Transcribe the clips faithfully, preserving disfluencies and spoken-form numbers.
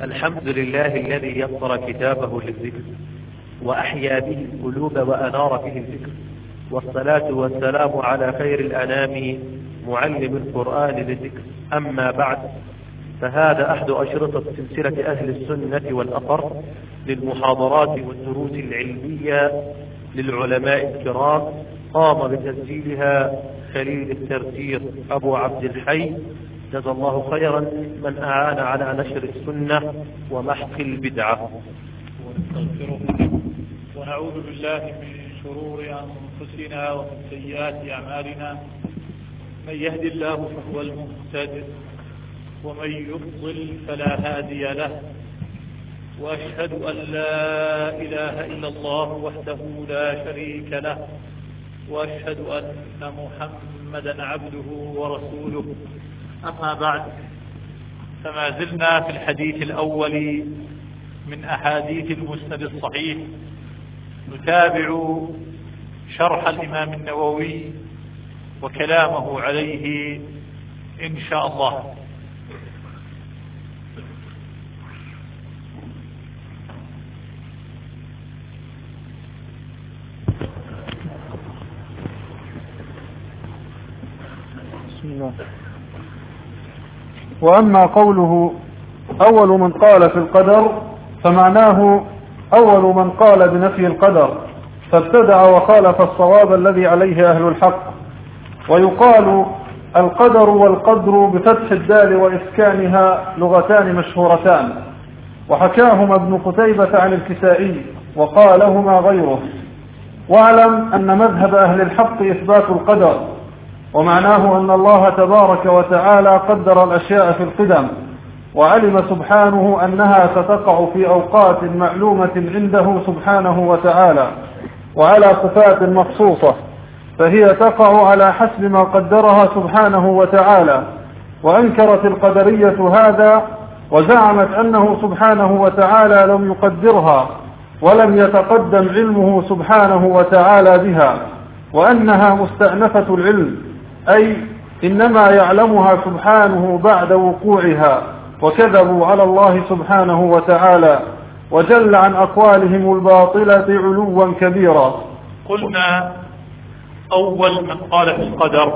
الحمد لله الذي يسر كتابه للذكر وأحيا به القلوب وأنار به الذكر، والصلاة والسلام على خير الأنام معلم القرآن للذكر. أما بعد، فهذا أحد أشرطة سلسلة أهل السنة والأثر للمحاضرات والدروس العلمية للعلماء الكرام، قام بتسجيلها خليل الترتير أبو عبد الحي، جزا الله خيرا من أعان على نشر السنة ومحق البدعة. ونستغفره ونعوذ بالله من شرور أنفسنا ومن سيئات أعمالنا، من يهدي الله فهو المهتد ومن يضلل فلا هادي له، وأشهد أن لا إله إلا الله وحده لا شريك له، وأشهد أن محمدا عبده ورسوله. أما بعد، فما زلنا في الحديث الأول من أحاديث المسند الصحيح، نتابع شرح الإمام النووي وكلامه عليه إن شاء الله. بسم الله. وأما قوله أول من قال في القدر فمعناه أول من قال بنفي القدر فابتدع وخالف الصواب الذي عليه أهل الحق. ويقال القدر والقدر بفتح الدال وإسكانها لغتان مشهورتان، وحكاهما ابن قتيبة عن الكسائي وقالهما غيره. واعلم أن مذهب أهل الحق إثبات القدر، ومعناه أن الله تبارك وتعالى قدر الأشياء في القدم، وعلم سبحانه أنها ستقع في أوقات معلومة عنده سبحانه وتعالى وعلى صفات مخصوصة، فهي تقع على حسب ما قدرها سبحانه وتعالى. وأنكرت القدرية هذا وزعمت أنه سبحانه وتعالى لم يقدرها ولم يتقدم علمه سبحانه وتعالى بها، وأنها مستأنفة العلم، أي إنما يعلمها سبحانه بعد وقوعها، وكذبوا على الله سبحانه وتعالى وجل عن أقوالهم الباطلة علوا كبيرا. قلنا أول من قال في القدر،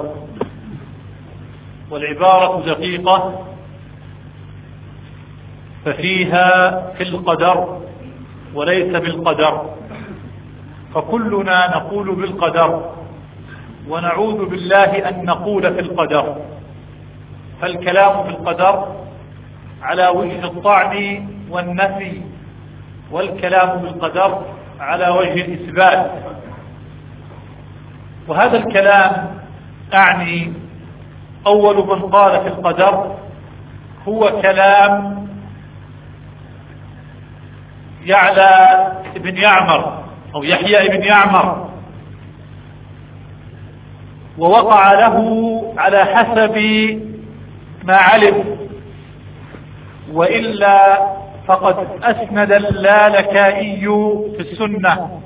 والعبارة دقيقة، ففيها في القدر وليس بالقدر، فكلنا نقول بالقدر ونعوذ بالله أن نقول في القدر. فالكلام في القدر على وجه الطعن والنفي، والكلام بالقدر على وجه الإثبات. وهذا الكلام أعني أول من قال في القدر هو كلام يعلى بن يعمر أو يحيى بن يعمر، ووقع له على حسب ما علم، وإلا فقد أسند اللالكائي في السنة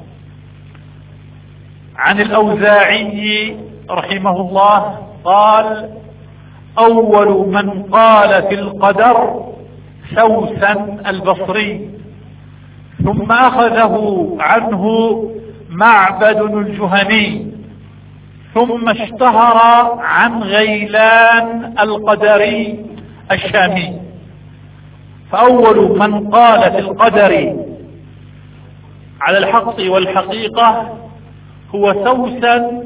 عن الأوزاعي رحمه الله قال: أول من قال في القدر سوسن البصري، ثم أخذه عنه معبد الجهني، ثم اشتهر عن غيلان القدري الشامي. فأول من قال في القدر على الحق والحقيقة هو سوسن،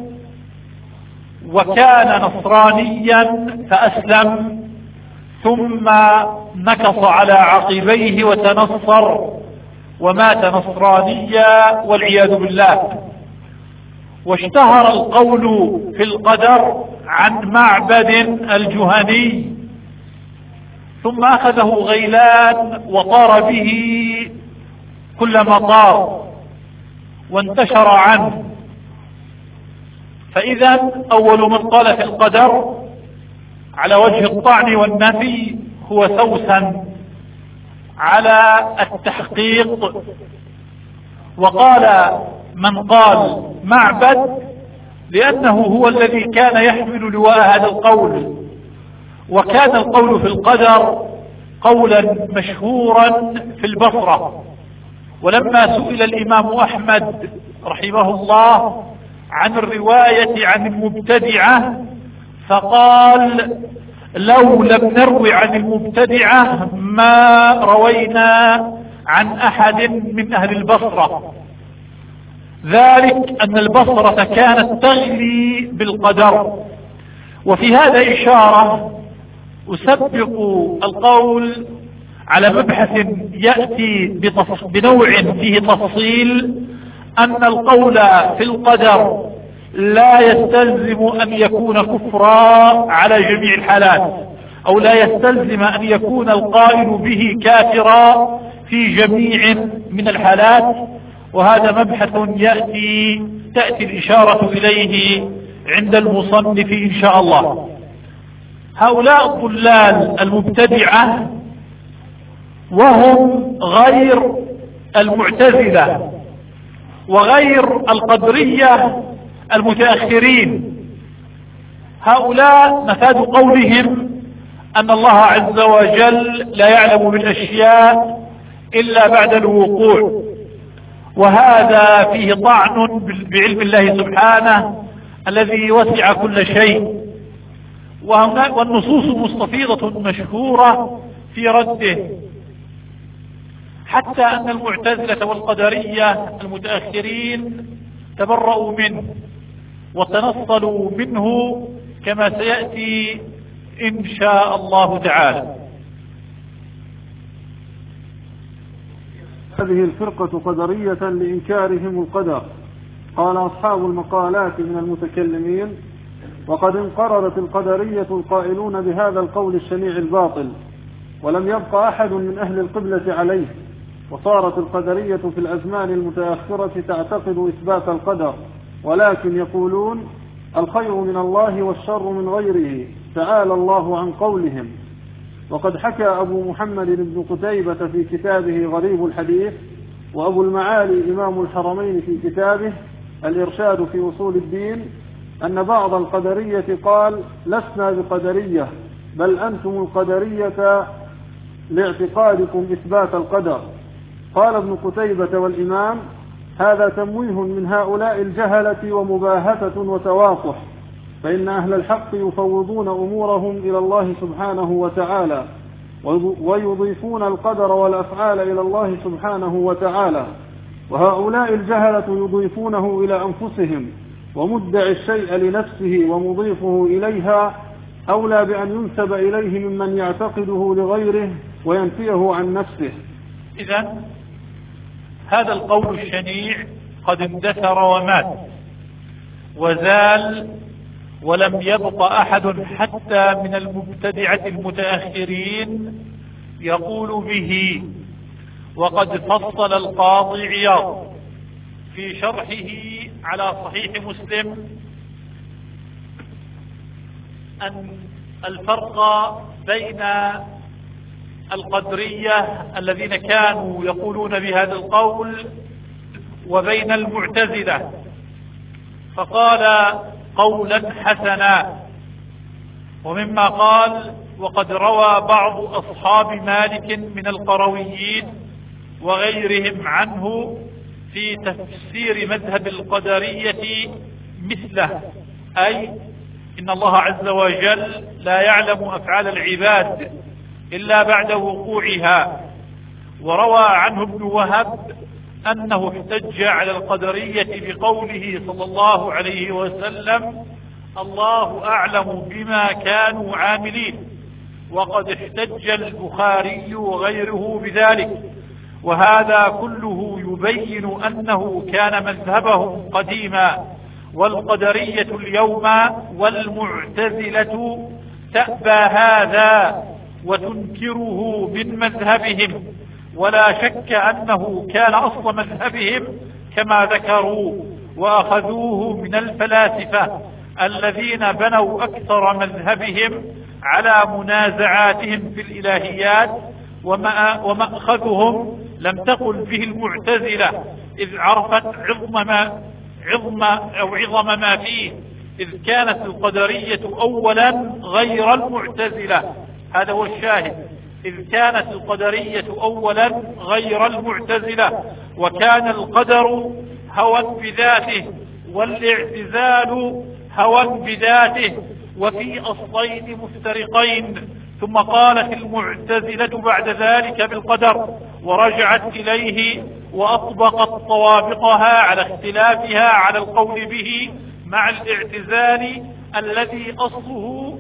وكان نصرانيا فأسلم، ثم نكص على عقبيه وتنصر ومات نصرانيا والعياذ بالله. واشتهر القول في القدر عن معبد الجهني، ثم أخذه غيلان وطار به كل مطار وانتشر عنه. فإذا أول من قال في القدر على وجه الطعن والنفي هو سوسن على التحقيق. وقال من قال معبد لأنه هو الذي كان يحمل لواء هذا القول، وكان القول في القدر قولا مشهورا في البصرة. ولما سئل الإمام أحمد رحمه الله عن الرواية عن المبتدعة فقال: لو لم نروي عن المبتدعة ما روينا عن أحد من أهل البصرة، ذلك أن البصرة كانت تغلي بالقدر. وفي هذا إشارة أسبق القول على مبحث يأتي بنوع فيه تفصيل، أن القول في القدر لا يستلزم أن يكون كفرا على جميع الحالات، أو لا يستلزم أن يكون القائل به كافرا في جميع من الحالات. وهذا مبحث يأتي تأتي الإشارة إليه عند المصنف إن شاء الله. هؤلاء الضلال المبتدعة وهم غير المعتزلة وغير القدرية المتأخرين، هؤلاء مفاد قولهم أن الله عز وجل لا يعلم بالأشياء إلا بعد الوقوع، وهذا فيه طعن بعلم الله سبحانه الذي وسع كل شيء، والنصوص مستفيضة مشهورة في رده، حتى أن المعتزلة والقدرية المتأخرين تبرؤوا منه وتنصلوا منه كما سيأتي إن شاء الله تعالى. هذه الفرقة قدرية لإنكارهم القدر. قال أصحاب المقالات من المتكلمين: وقد انقرضت القدرية القائلون بهذا القول الشنيع الباطل، ولم يبقى أحد من أهل القبلة عليه، وصارت القدرية في الأزمان المتأخرة تعتقد إثبات القدر، ولكن يقولون الخير من الله والشر من غيره، تعالى الله عن قولهم. وقد حكى أبو محمد بن قتيبة في كتابه غريب الحديث، وأبو المعالي إمام الحرمين في كتابه الإرشاد في أصول الدين، أن بعض القدرية قال: لسنا بقدرية، بل أنتم القدرية لاعتقادكم إثبات القدر. قال ابن قتيبة والإمام: هذا تمويه من هؤلاء الجهلة ومباهتة وتواطح، فإن أهل الحق يفوضون أمورهم إلى الله سبحانه وتعالى، ويضيفون القدر والأفعال إلى الله سبحانه وتعالى، وهؤلاء الجهلة يضيفونه إلى أنفسهم، ومدعي الشيء لنفسه ومضيفه إليها أولى بأن ينسب إليه ممن يعتقده لغيره وينفيه عن نفسه. إذن هذا القول الشنيع قد اندثر ومات وزال، ولم يبق أحد حتى من المبتدعة المتأخرين يقول به. وقد فصل القاضي عياض في شرحه على صحيح مسلم أن الفرق بين القدرية الذين كانوا يقولون بهذا القول وبين المعتزلة، فقال قولا حسنا. ومما قال: وقد روى بعض أصحاب مالك من القرويين وغيرهم عنه في تفسير مذهب القدرية مثله، أي إن الله عز وجل لا يعلم أفعال العباد إلا بعد وقوعها. وروى عنه ابن وهب أنه احتج على القدرية بقوله صلى الله عليه وسلم: الله أعلم بما كانوا عاملين. وقد احتج البخاري وغيره بذلك، وهذا كله يبين أنه كان مذهبهم قديما، والقدرية اليوم والمعتزلة تأبى هذا وتنكره من مذهبهم، ولا شك أنه كان أصل مذهبهم كما ذكروا، وأخذوه من الفلاسفة الذين بنوا أكثر مذهبهم على منازعاتهم في الإلهيات، ومأخذهم لم تقل به المعتزلة، إذ عرفت عظم ما, عظم أو عظم ما فيه، إذ كانت القدرية أولا غير المعتزلة. هذا هو الشاهد. إذ كانت القدرية أولا غير المعتزلة، وكان القدر هوى بذاته والاعتزال هوى بذاته، وفي أصلين مفترقين. ثم قالت المعتزلة بعد ذلك بالقدر ورجعت إليه وأطبقت طوابقها على اختلافها على القول به مع الاعتزال الذي أصله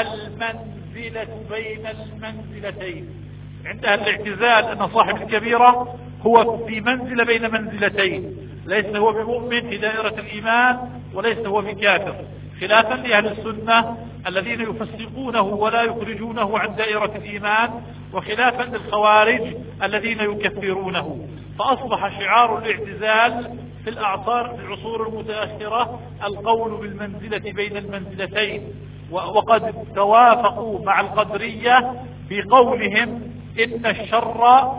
المنزلة بين المنزلتين. عندها الاعتزال أن صاحب الكبيرة هو في منزلة بين منزلتين، ليس هو بمؤمن في دائرة الإيمان وليس هو بكافر، خلافا لأهل السنة الذين يفسقونه ولا يخرجونه عن دائرة الإيمان، وخلافا للخوارج الذين يكفرونه. فأصبح شعار الاعتزال في الأعصار في العصور المتأخرة القول بالمنزلة بين المنزلتين، وقد توافقوا مع القدرية بقولهم إن الشر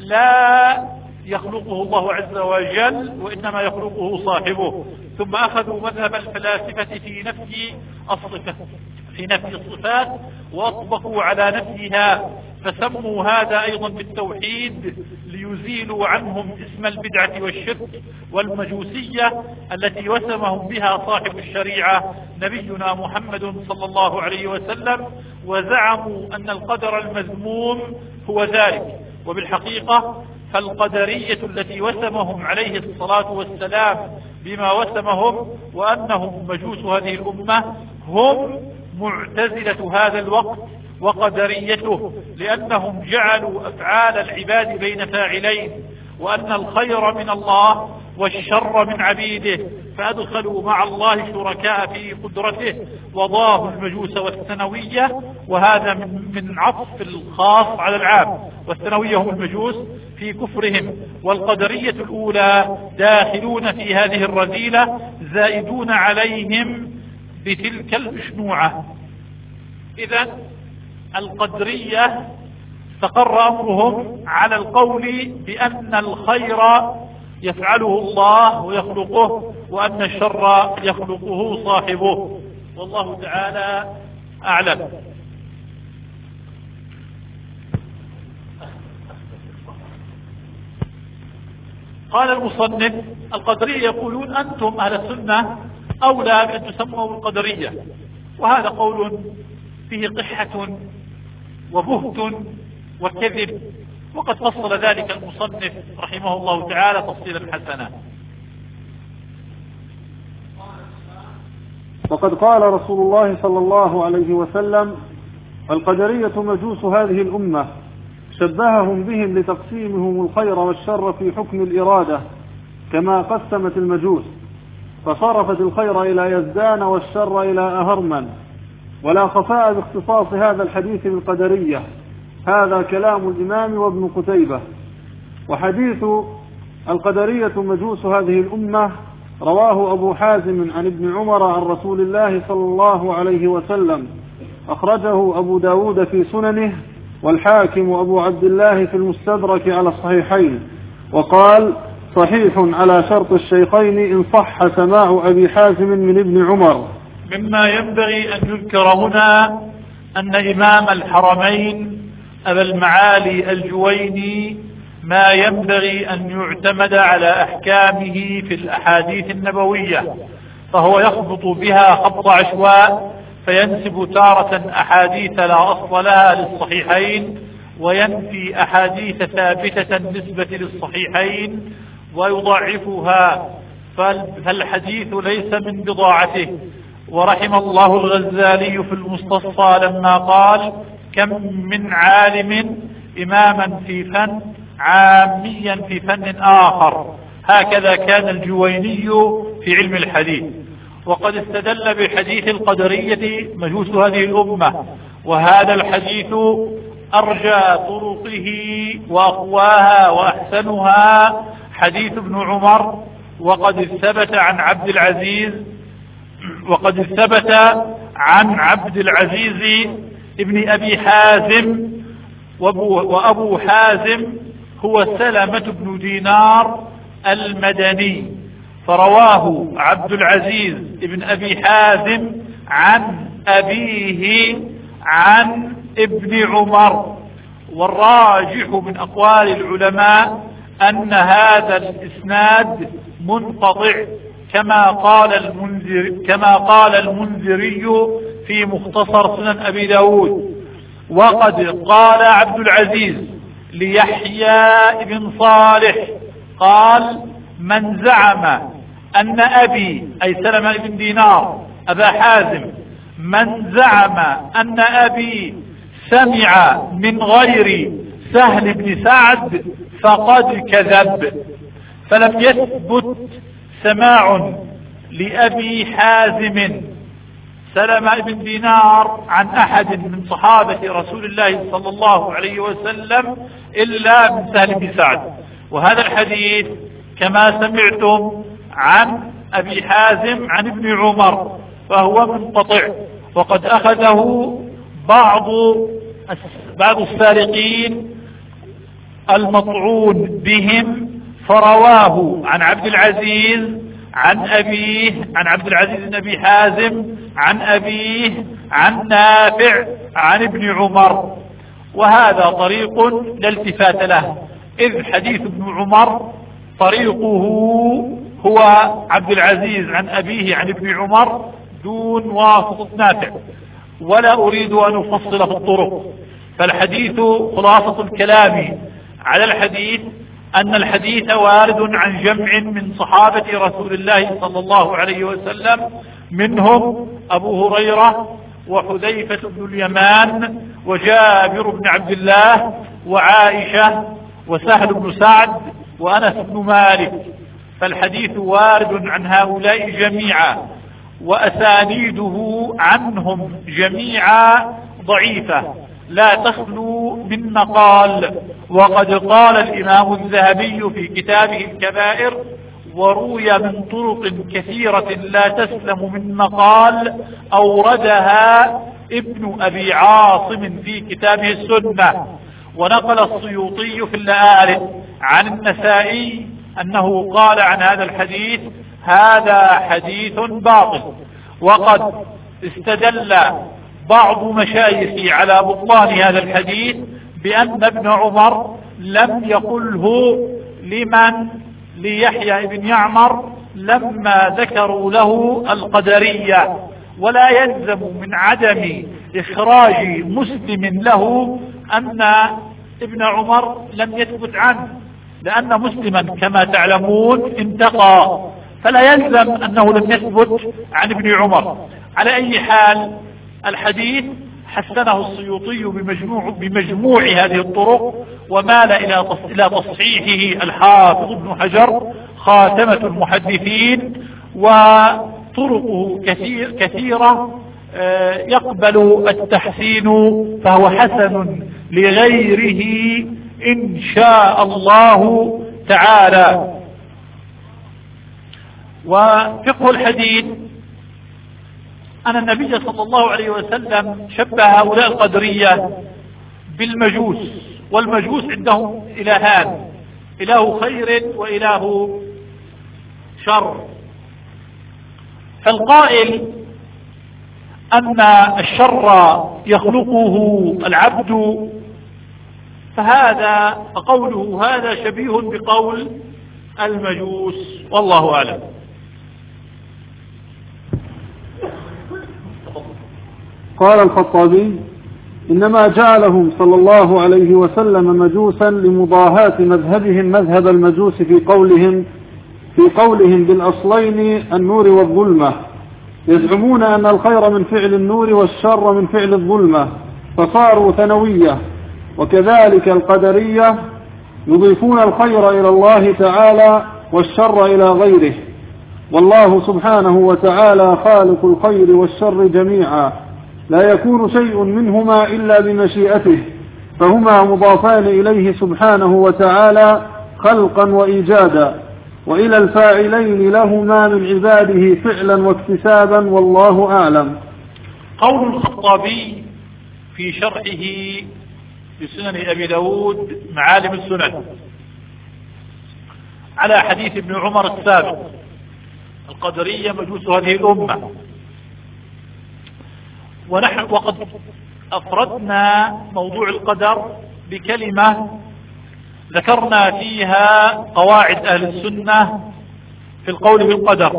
لا يخلقه الله عز وجل وإنما يخلقه صاحبه. ثم أخذوا مذهب الفلاسفة في نفي الصفات في نفي الصفات وأطبقوا على نفيها، فسموا هذا أيضا بالتوحيد ليزيلوا عنهم اسم البدعة والشرك والمجوسية التي وسمهم بها صاحب الشريعة نبينا محمد صلى الله عليه وسلم، وزعموا أن القدر المذموم هو ذلك. وبالحقيقة فالقدرية التي وسمهم عليه الصلاة والسلام بما وسمهم وأنهم مجوس هذه الأمة هم معتزلة هذا الوقت وقدريته، لأنهم جعلوا أفعال العباد بين فاعلين، وأن الخير من الله والشر من عبيده، فأدخلوا مع الله شركاء في قدرته وضاهوا المجوس والثانوية. وهذا من, من عطف الخاص على العام، والثانوية هم المجوس في كفرهم، والقدرية الأولى داخلون في هذه الرذيلة زائدون عليهم بتلك الشنوعة. إذن القدرية استقر أمرهم على القول بأن الخير يفعله الله ويخلقه، وأن الشر يخلقه صاحبه، والله تعالى أعلم. قال المصنف: القدرية يقولون أنتم أهل السنة أولى بأن تسموا القدرية، وهذا قول فيه قحة وبهت وكذب، وقد فصل ذلك المصنف رحمه الله تعالى تفصيلا حسنا. وقد قال رسول الله صلى الله عليه وسلم: القدرية مجوس هذه الأمة، شبههم بهم لتقسيمهم الخير والشر في حكم الإرادة كما قسمت المجوس، فصرفت الخير إلى يزدان والشر إلى أهرمن، ولا خفاء باختصاص هذا الحديث بالقدرية. هذا كلام الإمام وابن قتيبة. وحديث القدرية مجوس هذه الأمة رواه أبو حازم عن ابن عمر عن رسول الله صلى الله عليه وسلم، أخرجه أبو داود في سننه، والحاكم أبو عبد الله في المستدرك على الصحيحين، وقال: صحيح على شرط الشيخين إن صح سماع أبي حازم من ابن عمر. مما ينبغي أن يذكر هنا أن إمام الحرمين أبا المعالي الجويني ما ينبغي أن يعتمد على أحكامه في الأحاديث النبوية، فهو يخبط بها خبط عشواء، فينسب تارة أحاديث لا أصل لها للصحيحين، وينفي أحاديث ثابتة نسبة للصحيحين ويضعفها، فالحديث ليس من بضاعته. ورحم الله الغزالي في المستصفى لما قال: كم من عالم إماما في فن عاميا في فن آخر. هكذا كان الجويني في علم الحديث. وقد استدل بحديث القدرية مجوس هذه الأمة، وهذا الحديث أرجى طرقه وأقواها وأحسنها حديث ابن عمر، وقد ثبت عن عبد العزيز وقد ثبت عن عبد العزيز ابن أبي حازم، وأبو حازم هو سلمة بن دينار المدني، فرواه عبد العزيز ابن أبي حازم عن أبيه عن ابن عمر، والراجح من أقوال العلماء أن هذا الإسناد منقطع كما قال المنذر كما قال المنذري في مختصر سنن أبي داود. وقد قال عبد العزيز ليحيى بن صالح قال: من زعم أن أبي أي سلمة بن دينار أبا حازم من زعم أن أبي سمع من غير سهل بن سعد فقد كذب، فلم يثبت سماع لأبي حازم سلمة بن دينار عن أحد من صحابة رسول الله صلى الله عليه وسلم إلا من سهل بن سعد. وهذا الحديث كما سمعتم عن أبي حازم عن ابن عمر فهو منقطع، وقد أخذه بعض بعض السارقين المطعون بهم فرواه عن عبد العزيز عن أبيه عن عبد العزيز بن أبي حازم عن أبيه عن نافع عن ابن عمر، وهذا طريق لا التفات له، إذ حديث ابن عمر طريقه هو عبد العزيز عن أبيه عن ابن عمر دون واسطة نافع، ولا أريد أن أفصل في الطرق. فالحديث خلاصة الكلام على الحديث أن الحديث وارد عن جمع من صحابة رسول الله صلى الله عليه وسلم، منهم أبو هريرة وحذيفة بن اليمان وجابر بن عبد الله وعائشة وسهل بن سعد وأنس بن مالك، فالحديث وارد عن هؤلاء جميعا، وأسانيده عنهم جميعا ضعيفة لا تخلو من نقال. وقد قال الإمام الذهبي في كتابه الكبائر: وروي من طرق كثيرة لا تسلم من نقال أوردها ابن أبي عاصم في كتابه السنة. ونقل السيوطي في اللآلئ عن النسائي أنه قال عن هذا الحديث: هذا حديث باطل. وقد استدل بعض مشايخي على بطلان هذا الحديث بأن ابن عمر لم يقله لمن ليحيى بن يعمر لما ذكروا له القدرية، ولا يلزم من عدم إخراج مسلم له أن ابن عمر لم يثبت عنه، لأن مسلما كما تعلمون انتقى، فلا يلزم أنه لم يثبت عن ابن عمر. على أي حال الحديث حسنه السيوطي بمجموع, بمجموع هذه الطرق، ومال إلى تصحيحه الحافظ ابن حجر خاتمة المحدثين، وطرقه كثير كثيرة يقبل التحسين، فهو حسن لغيره إن شاء الله تعالى. وفقه الحديث أن النبي صلى الله عليه وسلم شبه هؤلاء القدرية بالمجوس، والمجوس عندهم إلهان: إله خير وإله شر. فالقائل أن الشر يخلقه العبد فهذا فقوله هذا شبيه بقول المجوس، والله أعلم. قال الخطابي: إنما جعلهم صلى الله عليه وسلم مجوسا لمضاهاة مذهبهم مذهب المجوس في قولهم في قولهم بالأصلين النور والظلمة، يزعمون أن الخير من فعل النور والشر من فعل الظلمة، فصاروا ثنوية. وكذلك القدرية يضيفون الخير إلى الله تعالى والشر إلى غيره، والله سبحانه وتعالى خالق الخير والشر جميعا، لا يكون شيء منهما إلا بمشيئته، فهما مضافان إليه سبحانه وتعالى خلقا وإيجادا، وإلى الفاعلين لهما من عباده فعلا واكتسابا، والله أعلم. قول الخطابي في شرحه لسنن أبي داود معالم السنن على حديث ابن عمر السابق: القدرية مجوس هذه الأمة. ونحن وقد أفردنا موضوع القدر بكلمة ذكرنا فيها قواعد أهل السنة في القول بالقدر،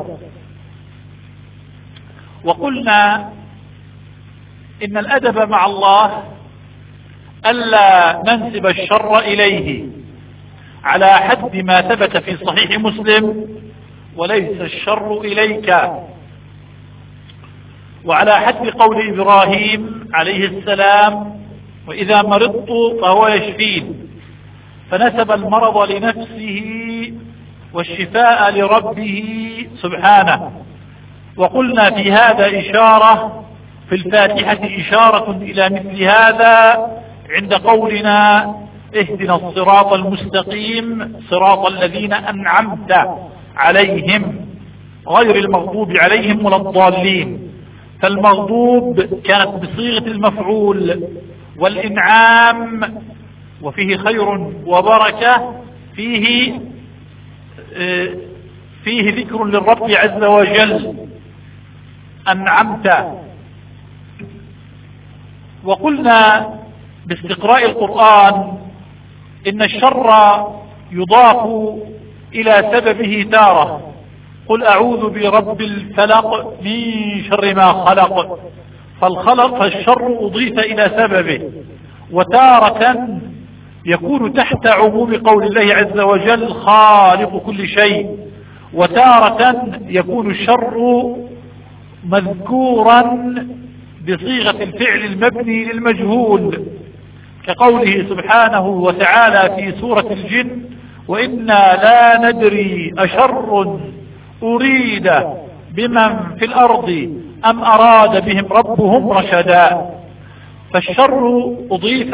وقلنا إن الأدب مع الله ألا ننسب الشر إليه على حد ما ثبت في صحيح مسلم: وليس الشر إليك، وعلى حد قول إبراهيم عليه السلام: وإذا مرضت فهو يشفين، فنسب المرض لنفسه والشفاء لربه سبحانه. وقلنا في هذا إشارة في الفاتحة إشارة إلى مثل هذا عند قولنا: اهدنا الصراط المستقيم صراط الذين أنعمت عليهم غير المغضوب عليهم ولا الضالين. فالمغضوب كانت بصيغة المفعول، والإنعام وفيه خير وبركة فيه فيه ذكر للرب عز وجل: أنعمت. وقلنا باستقراء القرآن إن الشر يضاف إلى سببه تارة: قل أعوذ برب الفلق من شر ما خلق. فالخلق فالشر أضيف إلى سببه، وتارة يكون تحت عموم قول الله عز وجل: خالق كل شيء، وتارة يكون الشر مذكورا بصيغة الفعل المبني للمجهول، كقوله سبحانه وتعالى في سورة الجن: وإنا لا ندري أشر أريد بمن في الأرض أم أراد بهم ربهم رشدا. فالشر أضيف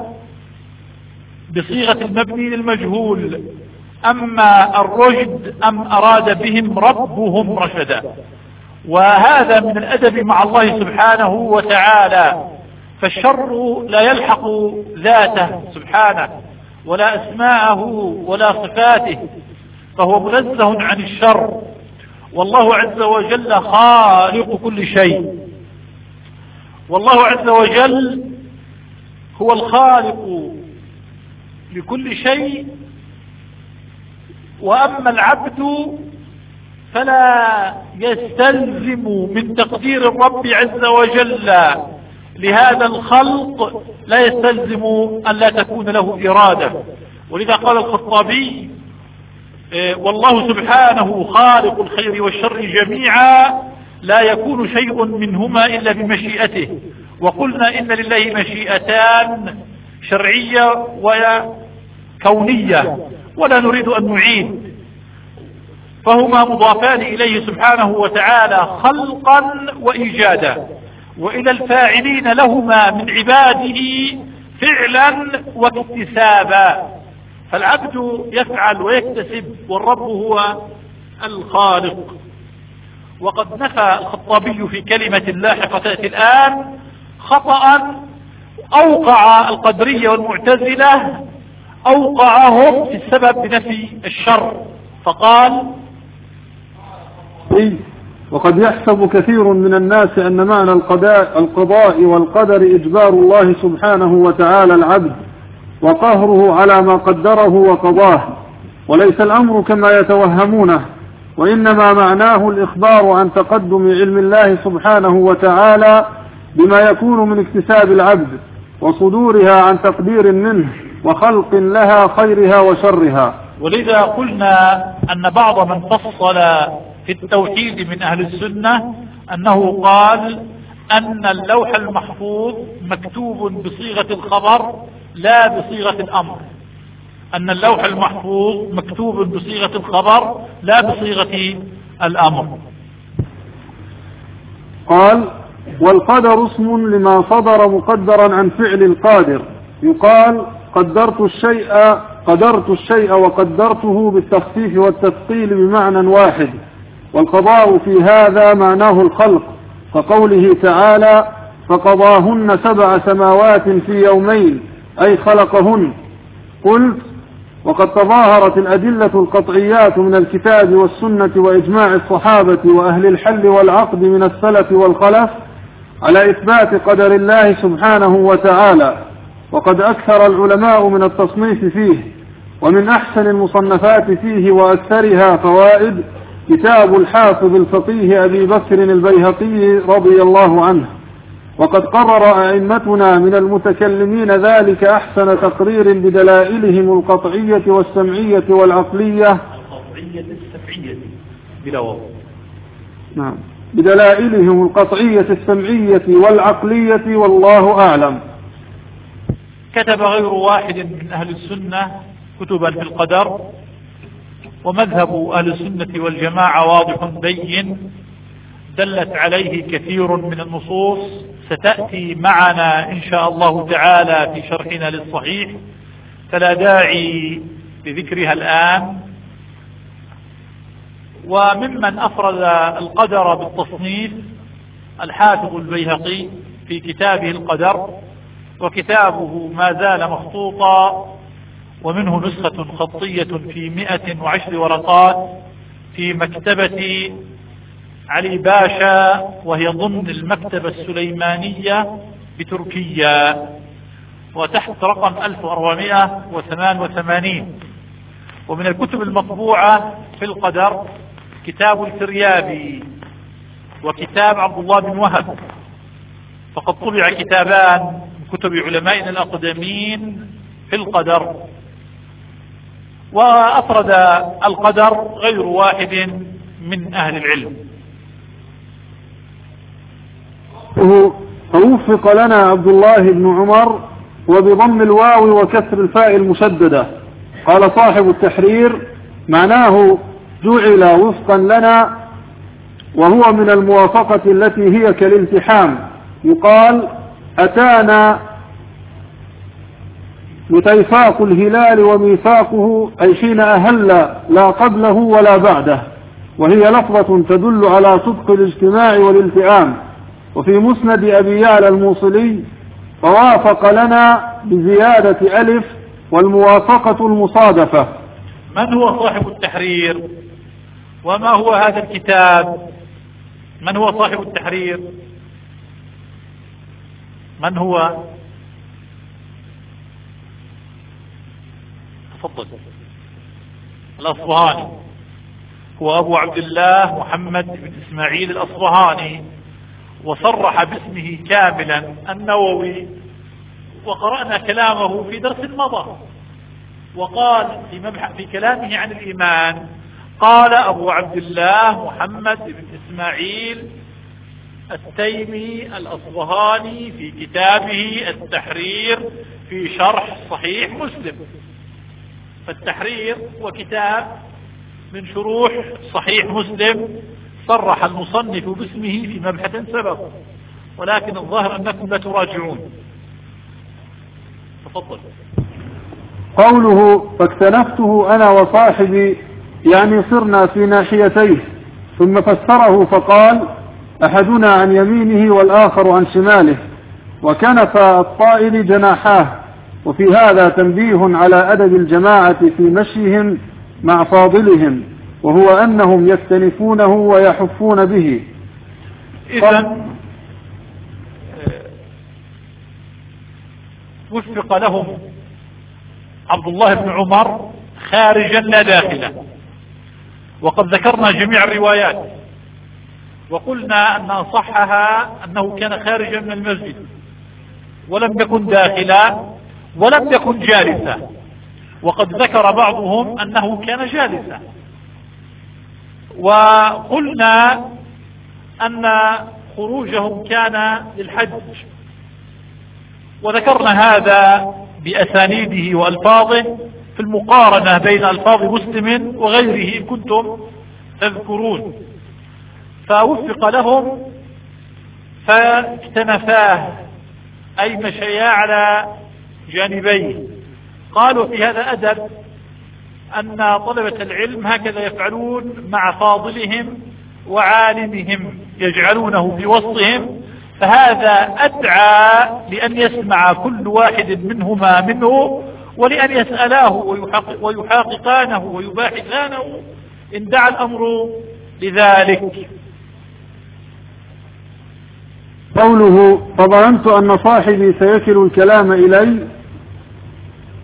بصيغة المبني للمجهول: أما الرشد أم أراد بهم ربهم رشدا. وهذا من الأدب مع الله سبحانه وتعالى، فالشر لا يلحق ذاته سبحانه ولا أسماءه ولا صفاته، فهو منزه عن الشر، والله عز وجل خالق كل شيء. والله عز وجل هو الخالق لكل شيء، وأما العبد فلا يستلزم من تقدير الرب عز وجل لهذا الخلق، لا يستلزم أن لا تكون له إرادة. ولذا قال الخطابي: والله سبحانه خالق الخير والشر جميعا، لا يكون شيء منهما إلا بمشيئته. وقلنا إن لله مشيئتان: شرعية وكونية، ولا نريد أن نعيد، فهما مضافان إليه سبحانه وتعالى خلقا وإيجادا، وإلى الفاعلين لهما من عباده فعلا واكتسابا. فالعبد يفعل ويكتسب، والرب هو الخالق. وقد نفى الخطابي في كلمة لاحقة تأتي الآن خطأ أوقع القدرية والمعتزلة، أوقعهم في السبب بنفي الشر، فقال: وقد يحسب كثير من الناس أن معنى القضاء, القضاء والقدر إجبار الله سبحانه وتعالى العبد وقهره على ما قدره وقضاه، وليس الأمر كما يتوهمونه، وإنما معناه الإخبار عن تقدم علم الله سبحانه وتعالى بما يكون من اكتساب العبد وصدورها عن تقدير منه وخلق لها خيرها وشرها. ولذا قلنا أن بعض من فصل في التوحيد من أهل السنة أنه قال أن اللوح المحفوظ مكتوب بصيغة الخبر لا بصيغة الأمر، أن اللوح المحفوظ مكتوب بصيغة الخبر لا بصيغة الأمر. قال: والقدر اسم لما صدر مقدرا عن فعل القادر، يقال قدرت الشيء قدرت الشيء وقدرته بالتخفيف والتثقيل بمعنى واحد. والقضاء في هذا معناه الخلق، كقوله تعالى: فقضاهن سبع سماوات في يومين، أي خلقهن. قلت: وقد تظاهرت الأدلة القطعيات من الكتاب والسنة وإجماع الصحابة وأهل الحل والعقد من السلف والخلف على إثبات قدر الله سبحانه وتعالى، وقد أكثر العلماء من التصنيف فيه، ومن أحسن المصنفات فيه وأكثرها فوائد كتاب الحافظ الفقيه أبي بكر البيهقي رضي الله عنه. وقد قرر أئمتنا من المتكلمين ذلك أحسن تقرير بدلائلهم القطعية والسمعية والعقلية القطعية السمعية بلا واو. نعم، بدلائلهم القطعية السمعية والعقلية، والله أعلم. كتب غير واحد من أهل السنة كتبا في القدر، ومذهب أهل السنة والجماعة واضح بين دلت عليه كثير من النصوص ستأتي معنا إن شاء الله تعالى في شرحنا للصحيح، فلا داعي لذكرها الآن. وممن أفرد القدر بالتصنيف الحافظ البيهقي في كتابه القدر، وكتابه ما زال مخطوطا، ومنه نسخة خطية في مئة وعشر ورقات في مكتبة علي باشا، وهي ضمن المكتبة السليمانية بتركيا، وتحت رقم ألف وأربعمائة وثمانية وثمانين. ومن الكتب المطبوعة في القدر كتاب الفريابي وكتاب عبد الله بن وهب، فقد طبع كتابان من كتب علمائنا الأقدمين في القدر. وأفرد القدر غير واحد من أهل العلم. فوفق لنا عبد الله بن عمر وبضم الواو وكسر الفاء المشددة. قال صاحب التحرير: معناه جعل وفقا لنا، وهو من الموافقة التي هي كالالتحام. يقال: أتانا متيفاق الهلال وميثاقه، أي حين أهل لا قبله ولا بعده، وهي لفظة تدل على صدق الاجتماع والالتئام. وفي مسند أبي يعلى الموصلي: فوافق لنا بزيادة ألف، والموافقة المصادفة. من هو صاحب التحرير؟ وما هو هذا الكتاب؟ من هو صاحب التحرير؟ من هو؟ تفضل. الأصبهاني هو أبو عبد الله محمد بن إسماعيل الأصبهاني، وصرح باسمه كاملا النووي، وقرأنا كلامه في درس مضى. وقال في, في كلامه عن الإيمان، قال أبو عبد الله محمد بن إسماعيل التيمي الأصبهاني في كتابه التحرير في شرح صحيح مسلم. فالتحرير وكتاب من شروح صحيح مسلم، صرح المصنف باسمه في مبحث سبق، ولكن الظاهر أنكم لا تراجعون. تفضل. قوله: فاكتنفته أنا وصاحبي، يعني صرنا في ناحيتيه. ثم فسره فقال: أحدنا عن يمينه والآخر عن شماله، وكنف الطائر جناحاه. وفي هذا تنبيه على أدب الجماعة في مشيهم مع فاضلهم، وهو أنهم يكتنفونه ويحفون به. إذن وفق لهم عبد الله بن عمر خارجا لا داخلا. وقد ذكرنا جميع الروايات، وقلنا أن أصحها أنه كان خارجا من المسجد، ولم يكن داخلا، ولم يكن جالسا. وقد ذكر بعضهم أنه كان جالسا. وقلنا أن خروجهم كان للحج، وذكرنا هذا بأسانيده وألفاظه في المقارنة بين ألفاظ مسلم وغيره إن كنتم تذكرون. فوفق لهم فاكتنفاه، أي مشيا على جانبيه. قالوا في هذا أدب أن طلبة العلم هكذا يفعلون مع فاضلهم وعالمهم، يجعلونه في وسطهم، فهذا أدعى لأن يسمع كل واحد منهما منه، ولأن يسألاه ويحقق ويحاققانه ويباحثانه إن دعا الأمر لذلك. قوله: فظننت أن صاحبي سيكل الكلام إلي،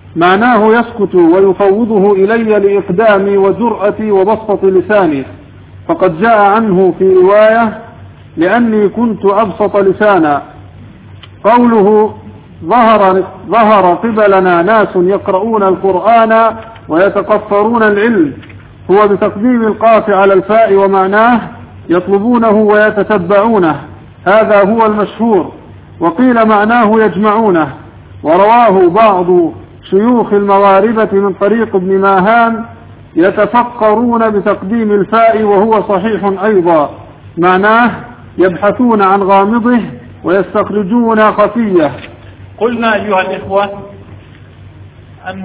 معناه يسكت ويفوضه إلي لإقدامي وجرأتي وبسطة لساني، فقد جاء عنه في رواية لأني كنت أبسط لسانا. قوله ظهر, ظهر قبلنا ناس يقرؤون القرآن ويتقفرون العلم هو بتقديم القاف على الفاء، ومعناه يطلبونه ويتتبعونه، هذا هو المشهور. وقيل معناه يجمعونه. ورواه بعض شيوخ المغاربة من طريق ابن ماهان يتفقرون بتقديم الفاء وهو صحيح أيضا، معناه يبحثون عن غامضه ويستخرجون خفيه. قلنا أيها الإخوة أن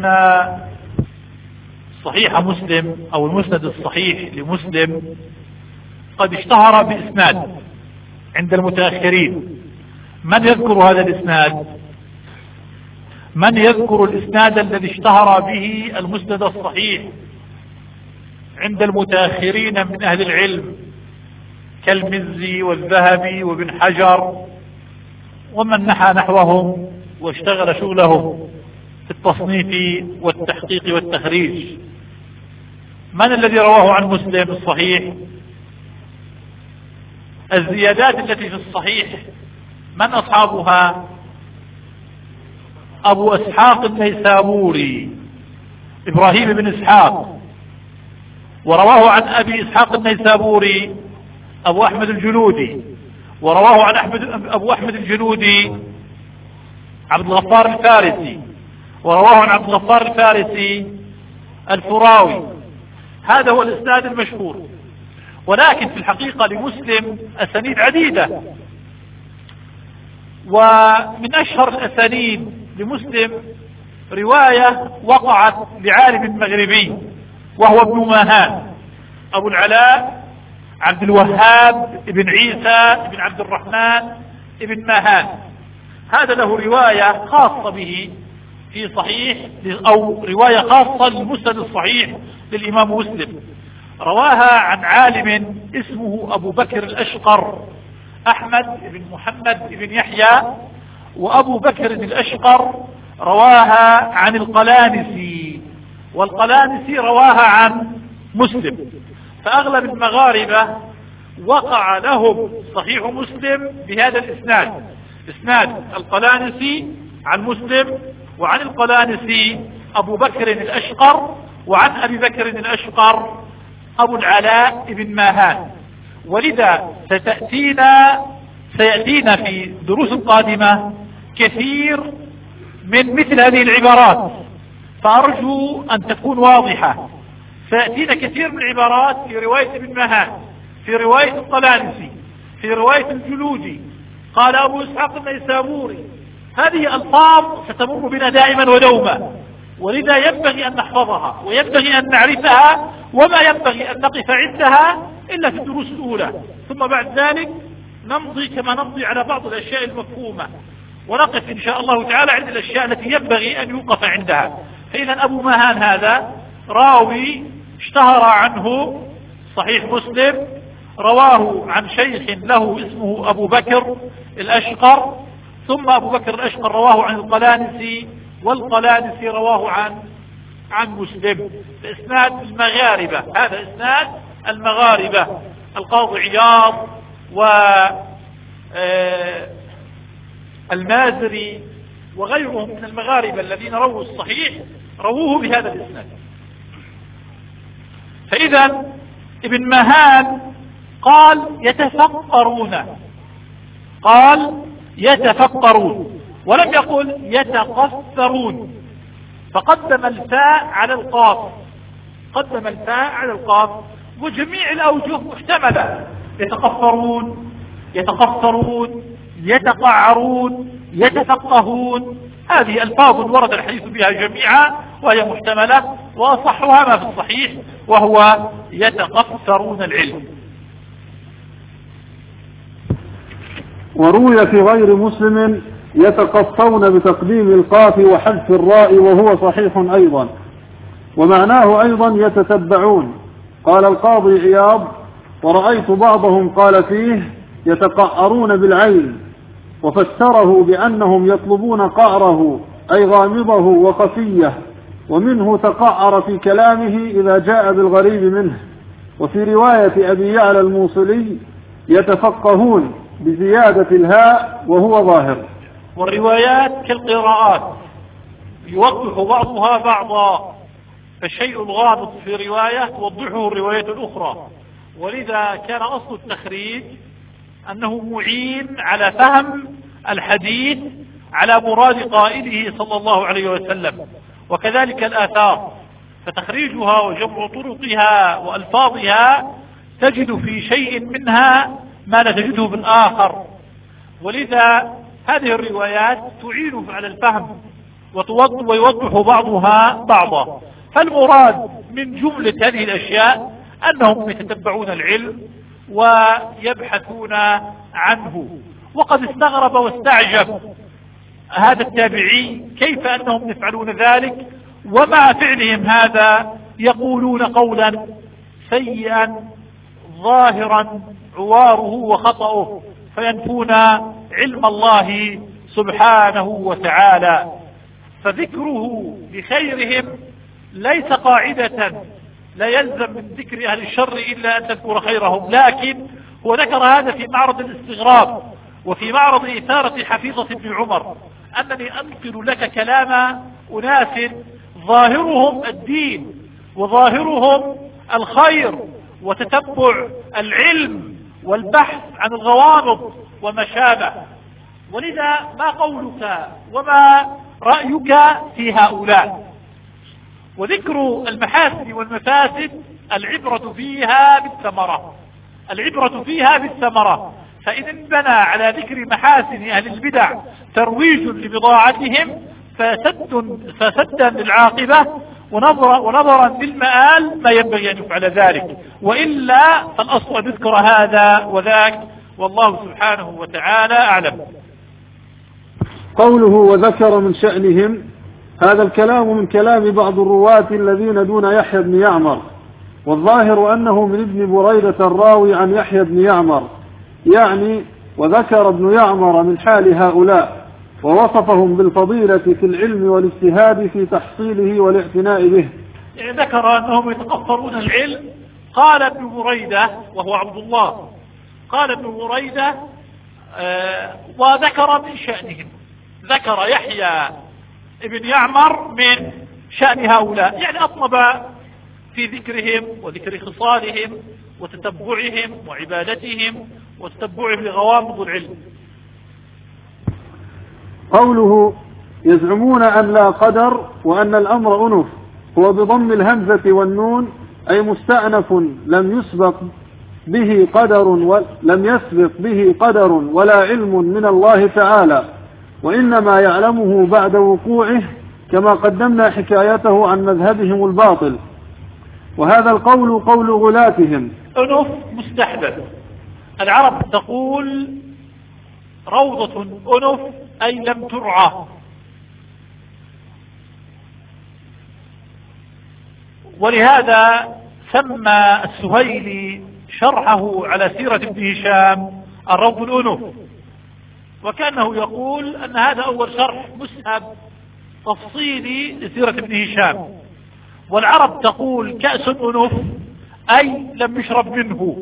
صحيح مسلم أو المسند الصحيح لمسلم قد اشتهر بإسناد عند المتأخرين. من يذكر هذا الإسناد؟ من يذكر الإسناد الذي اشتهر به المسند الصحيح عند المتأخرين من أهل العلم كالمزي والذهبي وابن حجر ومن نحى نحوهم واشتغل شغلهم في التصنيف والتحقيق والتخريج؟ من الذي رواه عن مسلم الصحيح؟ الزيادات التي في الصحيح من أصحابها؟ أبو إسحاق النيسابوري إبراهيم بن إسحاق، ورواه عن أبي إسحاق النيسابوري أبو أحمد الجنودي، ورواه عن أحمد أبو أحمد الجنودي عبد الغفار الفارسي، ورواه عن عبد الغفار الفارسي الفراوي. هذا هو الإسناد المشهور. ولكن في الحقيقة لمسلم أسانيد عديدة، ومن أشهر الأسانيد لمسلم رواية وقعت لعالم مغربي وهو ابن ماهان أبو العلاء عبد الوهاب ابن عيسى ابن عبد الرحمن ابن ماهان. هذا له رواية خاصة به في صحيح، أو رواية خاصة للمسند الصحيح للإمام مسلم، رواها عن عالم اسمه أبو بكر الأشقر أحمد بن محمد بن يحيى. وأبو بكر الأشقر رواها عن القلانسي، والقلانسي رواها عن مسلم. فأغلب المغاربة وقع لهم صحيح مسلم بهذا الإسناد، إسناد القلانسي عن مسلم، وعن القلانسي أبو بكر الأشقر، وعن أبي بكر الأشقر أبو العلاء بن ماهان. ولذا ستأتينا سيأتينا في دروس قادمة كثير من مثل هذه العبارات، فأرجو أن تكون واضحة. سيأتينا كثير من العبارات في رواية ابن ماهان، في رواية الطلانسي، في رواية الجلودي، قال أبو إسحاق النيسابوري. هذه ألفاظ ستمر بنا دائما ودوما، ولذا ينبغي أن نحفظها وينبغي أن نعرفها، وما ينبغي أن نقف عندها إلا في الدروس الأولى، ثم بعد ذلك نمضي كما نمضي على بعض الأشياء المفهومة، ونقف إن شاء الله تعالى عند الأشياء التي ينبغي أن يوقف عندها. فإذا أبو ماهان هذا راوي اشتهر عنه صحيح مسلم، رواه عن شيخ له اسمه أبو بكر الأشقر، ثم أبو بكر الأشقر رواه عن القلانسي، والقلانسي رواه عن عن مسلم. بإسناد المغاربة، هذا إسناد المغاربة، القاضي عياض والمازري وغيرهم من المغاربة الذين رووا الصحيح رووه بهذا الإسناد. فإذا ابن ماهان قال يتفقرون، قال يتفقرون، ولم يقل يتقفرون، فقدم الفاء على القاف، قدم الفاء على القاف. وجميع الأوجه محتملة، يتقفرون، يتقفرون، يتقعرون، يتفقهون، هذه ألفاظ ورد الحديث بها جميعا وهي محتملة، وأصحها ما في الصحيح وهو يتقفرون العلم. وروي في غير مسلم يتقفون بتقديم القاف وحذف الراء وهو صحيح أيضا، ومعناه أيضا يتتبعون. قال القاضي عياض: ورأيت بعضهم قال فيه يتقعرون بالعين، وفسره بأنهم يطلبون قعره أي غامضه وخفيه، ومنه تقعر في كلامه إذا جاء بالغريب منه. وفي رواية أبي يعلى الموصلي يتفقهون بزيادة الهاء وهو ظاهر. والروايات كالقراءات يوضح بعضها بعضا، فالشيء الغامض في رواية توضحه الرواية الأخرى، ولذا كان أصل التخريج أنه معين على فهم الحديث على مراد قائله صلى الله عليه وسلم. وكذلك الآثار، فتخريجها وجمع طرقها وألفاظها تجد في شيء منها ما لا تجده في الآخر، ولذا هذه الروايات تعين على الفهم ويوضح بعضها بعضا. فالمراد من جملة هذه الأشياء أنهم يتتبعون العلم ويبحثون عنه. وقد استغرب واستعجب هذا التابعي كيف أنهم يفعلون ذلك، ومع فعلهم هذا يقولون قولا سيئا ظاهرا عواره وخطأه، فينفون علم الله سبحانه وتعالى. فذكره بخيرهم ليس قاعدة لا يلزم من ذكر أهل الشر إلا أن تذكر خيرهم، لكن هو ذكر هذا في معرض الاستغراب وفي معرض إثارة حفيظة ابن عمر، أنني أنقل لك كلام أناس ظاهرهم الدين وظاهرهم الخير وتتبع العلم والبحث عن الغوامض وما شابه. ولذا ما قولك وما رأيك في هؤلاء؟ وذكر المحاسن والمفاسد العبرة فيها بالثمرة، العبرة فيها بالثمرة. فإن انبنى على ذكر محاسن أهل البدع ترويج لبضاعتهم فسد فسدا للعاقبة ونظرا ونظرا بالمآل ما ينبغي أن يفعل ذلك، وإلا فالأصل أن يذكر هذا وذاك، والله سبحانه وتعالى أعلم. قوله وذكر من شأنهم، هذا الكلام من كلام بعض الرواة الذين دون يحيى بن يعمر، والظاهر أنه من ابن بريدة الراوي عن يحيى بن يعمر، يعني وذكر ابن يعمر من حال هؤلاء ووصفهم بالفضيلة في العلم والاجتهاد في تحصيله والاعتناء به. يعني ذكر أنهم يتقفرون العلم. قال ابن بريدة وهو عبد الله، قال ابن بريدة آه وذكر من شأنهم، ذكر يحيى ابن يعمر من شأن هؤلاء، يعني أطلب في ذكرهم وذكر خصالهم وتتبعهم وعبادتهم وتتبعهم لغوامض العلم. قوله يزعمون أن لا قدر وأن الأمر أنف، هو بضم الهمزة والنون، أي مستأنف لم يسبق به قدر ولم يسبق به قدر ولا علم من الله تعالى، وإنما يعلمه بعد وقوعه، كما قدمنا حكايته عن مذهبهم الباطل. وهذا القول قول غلاتهم. أنف مستحدث، العرب تقول روضة أنف أي لم ترعى، ولهذا سمى السهيلي شرحه على سيرة ابن هشام الروض الأنف، وكأنه يقول أن هذا أول شرح مسهب تفصيلي لسيرة ابن هشام. والعرب تقول كأس أنف أي لم يشرب منه،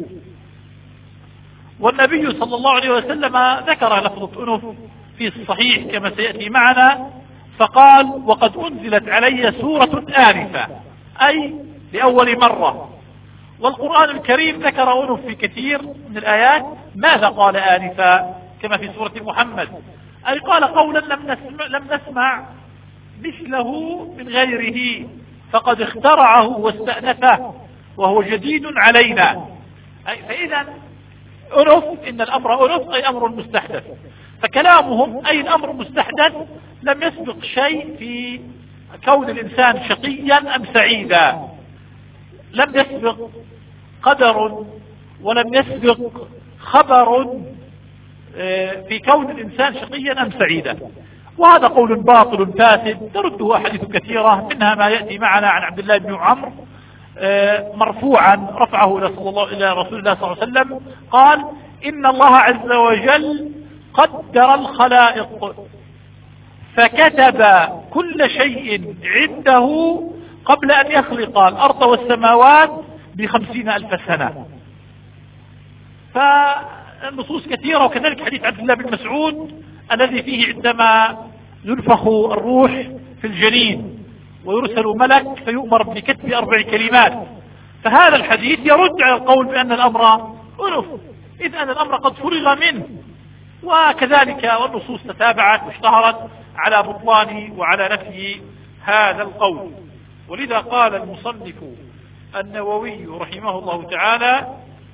والنبي صلى الله عليه وسلم ذكر لفظة أنف في الصحيح كما سيأتي معنا، فقال وقد أنزلت علي سورة آنفة، أي لأول مرة. والقرآن الكريم ذكر أنف في كثير من الآيات. ماذا قال آنفة؟ كما في سورة محمد، أي قال قولا لم نسمع, لم نسمع مثله من غيره، فقد اخترعه واستأنفه وهو جديد علينا. أي فإذا أنف إن الأمر أنف أي أمر مستحدث، فكلامهم أي الأمر مستحدث لم يسبق شيء في كون الإنسان شقيا أم سعيدا، لم يسبق قدر ولم يسبق خبر في كون الإنسان شقيا أم سعيدا. وهذا قول باطل فاسد ترده أحاديث كثيرة، منها ما يأتي معنا عن عبد الله بن عمرو مرفوعا رفعه إلى صلى الله إلى رسول الله صلى الله عليه وسلم، قال إن الله عز وجل قدر الخلائق فكتب كل شيء عنده قبل أن يخلق الأرض والسماوات بخمسين ألف سنة. فالنصوص كثيرة، وكذلك حديث عبد الله بن مسعود الذي فيه عندما ينفخ الروح في الجنين ويرسل ملك فيؤمر بكتب أربع كلمات، فهذا الحديث يرد على القول بأن الأمر أنف، إذ أن الأمر قد فرغ منه. وكذلك والنصوص تتابعت واشتهرت على بطلان وعلى نفي هذا القول. ولذا قال المصنف النووي رحمه الله تعالى: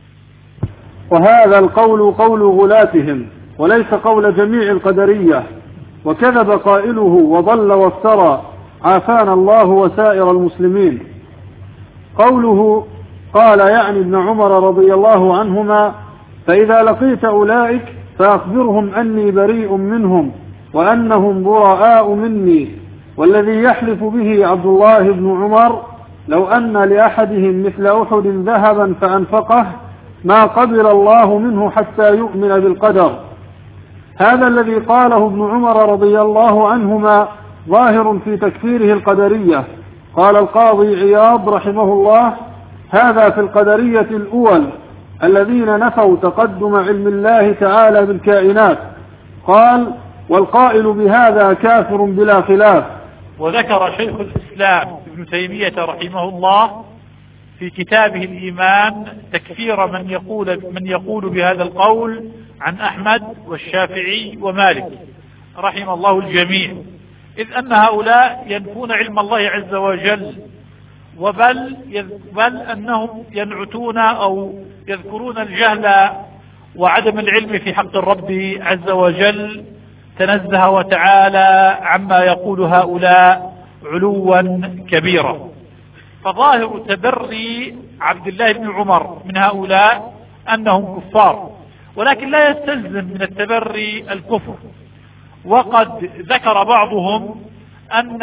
وهذا القول قول غلاتهم وليس قول جميع القدرية، وكذب قائله وضل وافترى، عافانا الله وسائر المسلمين. قوله قال يعني ابن عمر رضي الله عنهما: فإذا لقيت أولئك فأخبرهم أني بريء منهم وأنهم براء مني. والذي يحلف به عبد الله بن عمر لو أن لأحدهم مثل أحد ذهبا فأنفقه ما قبل الله منه حتى يؤمن بالقدر. هذا الذي قاله ابن عمر رضي الله عنهما ظاهر في تكفيره القدرية. قال القاضي عياض رحمه الله: هذا في القدرية الأول الذين نفوا تقدم علم الله تعالى بالكائنات. قال: والقائل بهذا كافر بلا خلاف. وذكر شيخ الإسلام ابن تيمية رحمه الله في كتابه الإيمان تكفير من يقول, من يقول بهذا القول عن أحمد والشافعي ومالك رحم الله الجميع، إذ أن هؤلاء ينفون علم الله عز وجل، وبل بل أنهم ينعتون أو يذكرون الجهل وعدم العلم في حق الرب عز وجل، تنزه وتعالى عما يقول هؤلاء علوا كبيرا. فظاهر تبري عبد الله بن عمر من هؤلاء أنهم كفار، ولكن لا يستلزم من التبري الكفر. وقد ذكر بعضهم أن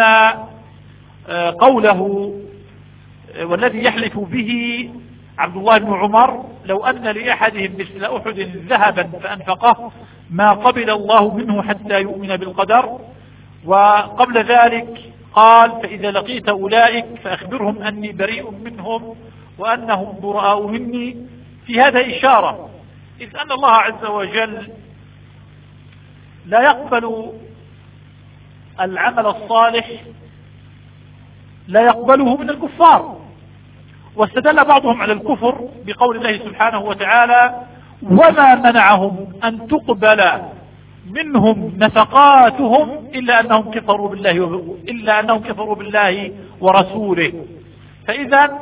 قوله والذي يحلف به عبد الله بن عمر لو أن لأحدهم مثل أحد ذهبا فأنفقه ما قبل الله منه حتى يؤمن بالقدر. وقبل ذلك قال: فإذا لقيت أولئك فأخبرهم أني بريء منهم وأنهم براء مني. في هذا إشارة، إذ أن الله عز وجل لا يقبل العمل الصالح لا يقبله من الكفار. واستدل بعضهم على الكفر بقول الله سبحانه وتعالى: وما منعهم أن تقبل منهم نفقاتهم إلا أنهم كفروا بالله إلا أنهم كفروا بالله ورسوله. فإذا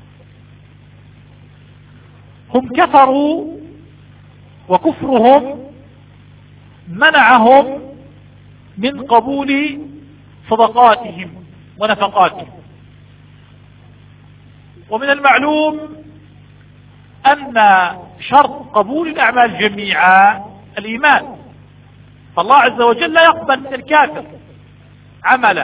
هم كفروا، وكفرهم منعهم من قبول صدقاتهم ونفقاتهم. ومن المعلوم أن شرط قبول الأعمال جميعا الإيمان، فالله عز وجل لا يقبل من الكافر عملا،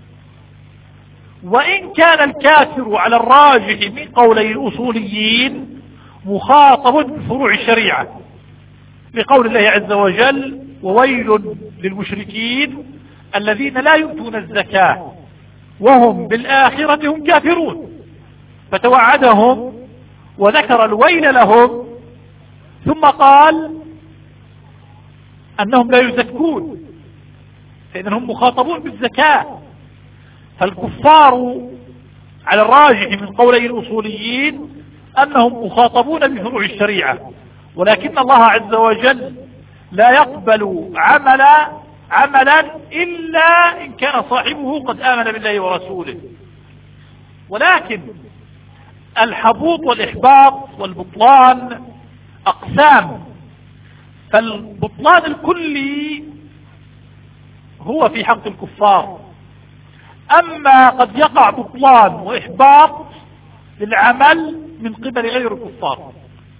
وإن كان الكافر على الراجح من قولي الأصوليين مخاطب بفروع الشريعة، لقول الله عز وجل: وويل للمشركين الذين لا يؤتون الزكاة وهم بالآخرة هم كافرون. فتوعدهم وذكر الويل لهم، ثم قال أنهم لا يزكون، فإنهم مخاطبون بالزكاة. فالكفار على الراجح من قولي الأصوليين أنهم مخاطبون بفروع الشريعة، ولكن الله عز وجل لا يقبل عملا عملا إلا إن كان صاحبه قد آمن بالله ورسوله. ولكن الحبوط والإحباط والبطلان أقسام، فالبطلان الكلي هو في حق الكفار، أما قد يقع بطلان وإحباط للعمل من قبل غير الكفار.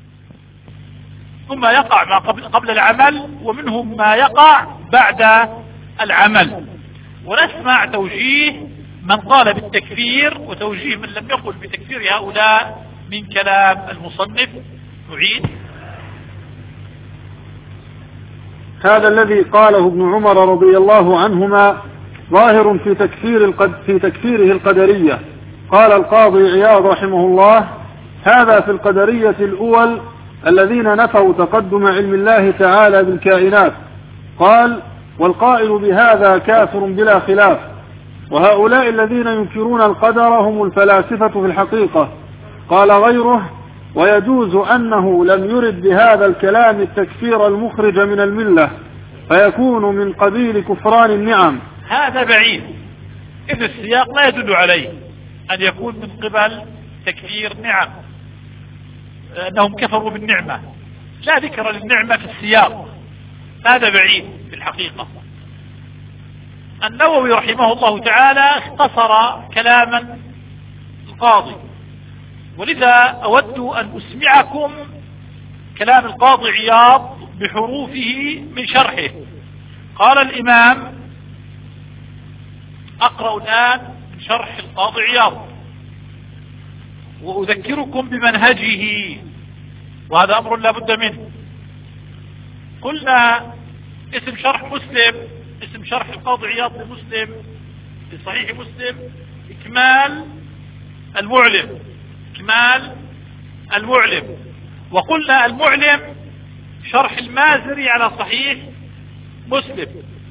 ثم يقع ما قبل, قبل العمل، ومنهم ما يقع بعد العمل. ونسمع توجيه من قال بالتكفير وتوجيه من لم يقل بتكفير هؤلاء من كلام المصنف. نعيد: هذا الذي قاله ابن عمر رضي الله عنهما ظاهر في تكفير القد في تكفيره القدرية. قال القاضي عياض رحمه الله: هذا في القدرية الأول الذين نفوا تقدم علم الله تعالى بالكائنات. قال: والقائل بهذا كافر بلا خلاف. وهؤلاء الذين ينكرون القدر هم الفلاسفة في الحقيقة. قال غيره: ويجوز أنه لم يرد بهذا الكلام التكفير المخرج من الملة فيكون من قبيل كفران النعم. هذا بعيد، إذ السياق لا يدل عليه أن يكون من قبل تكفير نعم، أنهم كفروا بالنعمة، لا ذكر للنعمة في السياق، هذا بعيد في الحقيقة. النووي رحمه الله تعالى اختصر كلاما القاضي، ولذا أود أن أسمعكم كلام القاضي عياض بحروفه من شرحه. قال الإمام، أقرأ الآن من شرح القاضي عياض وأذكركم بمنهجه، وهذا أمر لا بد منه. قلنا اسم شرح مسلم، اسم شرح القاضي عياض لمسلم في صحيح مسلم إكمال المعلم، إكمال المعلم. وقلنا المعلم شرح المازري على صحيح مسلم،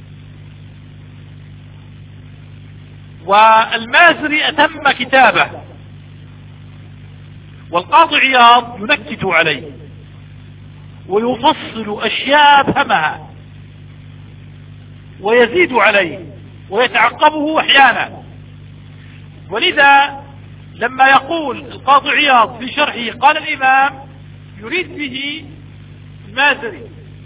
والمازري أتم كتابه، والقاضي عياض ينكت عليه ويفصل أشياء أفهمها ويزيد عليه ويتعقبه أحيانا. ولذا لما يقول القاضي عياض في شرحه قال الإمام يريد به المازري،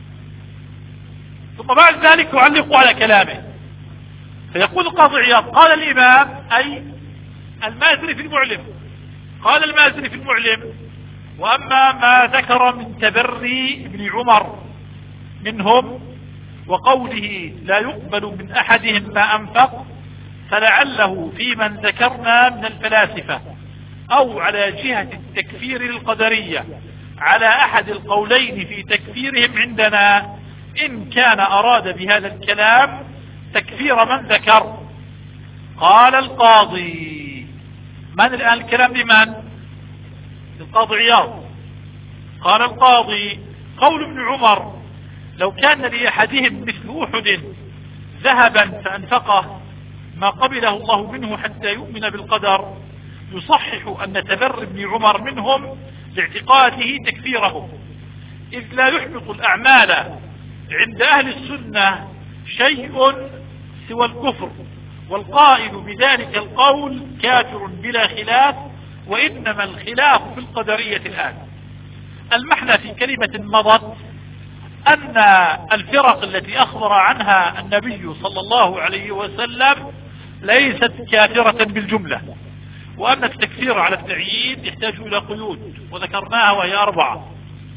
ثم بعد ذلك يعلق على كلامه، فيقول القاضي عياض قال الإمام أي المازري في المعلم، قال المازري في المعلم: وأما ما ذكر من تبري ابن عمر منهم وقوله لا يقبل من أحدهم ما أنفق، فلعله في من ذكرنا من الفلاسفة أو على جهة التكفير القدرية على أحد القولين في تكفيرهم عندنا، إن كان أراد بهذا الكلام تكفير من ذكر. قال القاضي، من الآن الكلام لمن؟ القاضي عياض. قال القاضي: قول ابن عمر لو كان لأحدهم مثل أحد ذهبا فأنفقه ما قبله الله منه حتى يؤمن بالقدر، يصحح أن تبر ابن عمر منهم لاعتقاده تكفيرهم، إذ لا يحبط الأعمال عند أهل السنة شيء سوى الكفر، والقائل بذلك القول كافر بلا خلاف، وإنما الخلاف في القدرية الآن. المحنى في كلمة مضت أن الفرق التي أخبر عنها النبي صلى الله عليه وسلم ليست كافرة بالجملة، وأن التكفير على التعيين يحتاج إلى قيود وذكرناها وهي أربعة.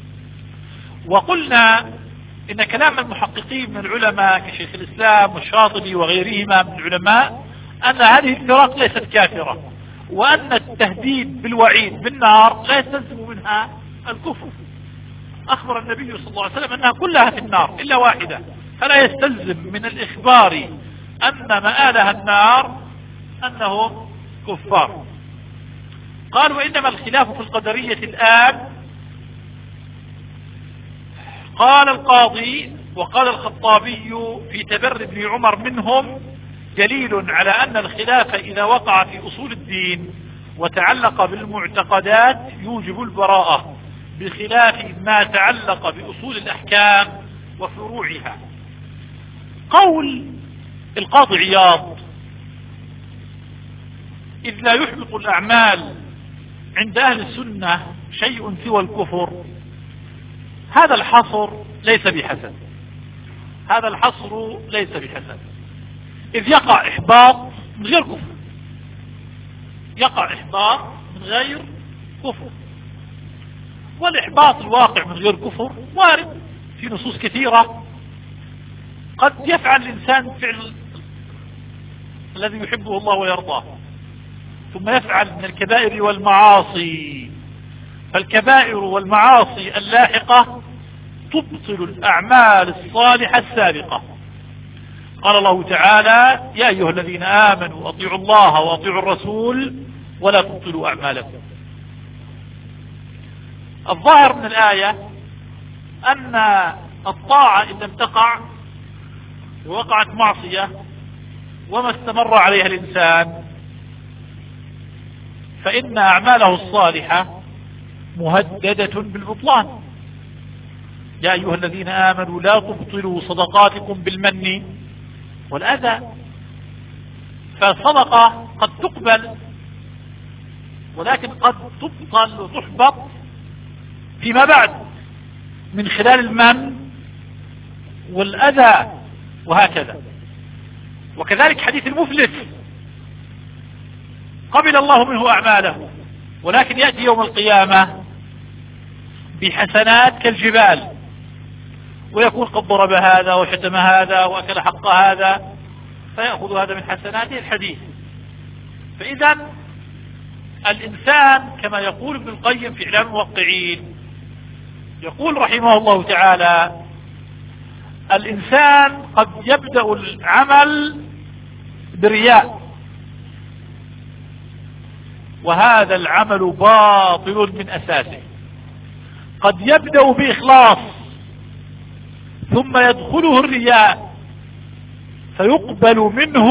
وقلنا إن كلام المحققين من العلماء كشيخ الإسلام والشاطبي وغيرهما من العلماء أن هذه الفرق ليست كافرة، وأن التهديد بالوعيد بالنار لا يستلزم منها الكفر. أخبر النبي صلى الله عليه وسلم أنها كلها في النار إلا واحدة، فلا يستلزم من الإخبار أن مآلها النار أنهم كفار. قال: وإنما الخلاف في القدرية الآن. قال القاضي: وقال الخطابي في تبر ابن عمر منهم دليل على أن الخلاف إذا وقع في أصول الدين وتعلق بالمعتقدات يوجب البراءة، بخلاف ما تعلق بأصول الأحكام وفروعها. قول القاضي عياض: إذ لا يحبط الأعمال عند أهل السنة شيء سوى الكفر، هذا الحصر ليس بحسن، هذا الحصر ليس بحسن، إذ يقع إحباط من غير كفر، يقع إحباط من غير كفر، والإحباط الواقع من غير كفر وارد في نصوص كثيرة. قد يفعل الإنسان فعل الذي يحبه الله ويرضاه، ثم يفعل من الكبائر والمعاصي، فالكبائر والمعاصي اللاحقة تبطل الأعمال الصالحة السابقة. قال الله تعالى: يا أيها الذين آمنوا أطيعوا الله وأطيعوا الرسول ولا تبطلوا أعمالكم. الظاهر من الآية أن الطاعة إن لم تقع ووقعت معصية وما استمر عليها الإنسان فإن أعماله الصالحة مهددة بالبطلان. يا أيها الذين آمنوا لا تبطلوا صدقاتكم بالمن والأذى. فالصدقة قد تقبل ولكن قد تبطل وتحبط فيما بعد من خلال المن والأذى وهكذا. وكذلك حديث المفلس: قبل الله منه أعماله ولكن يأتي يوم القيامة بحسنات كالجبال ويكون قد ضرب هذا وشتم هذا وأكل حق هذا فيأخذ هذا من حسناته الحديث. فإذا الإنسان كما يقول ابن القيم في إعلام الموقعين، يقول رحمه الله تعالى: الإنسان قد يبدأ العمل برياء وهذا العمل باطل من أساسه. قد يبدأ بإخلاص ثم يدخله الرياء فيقبل منه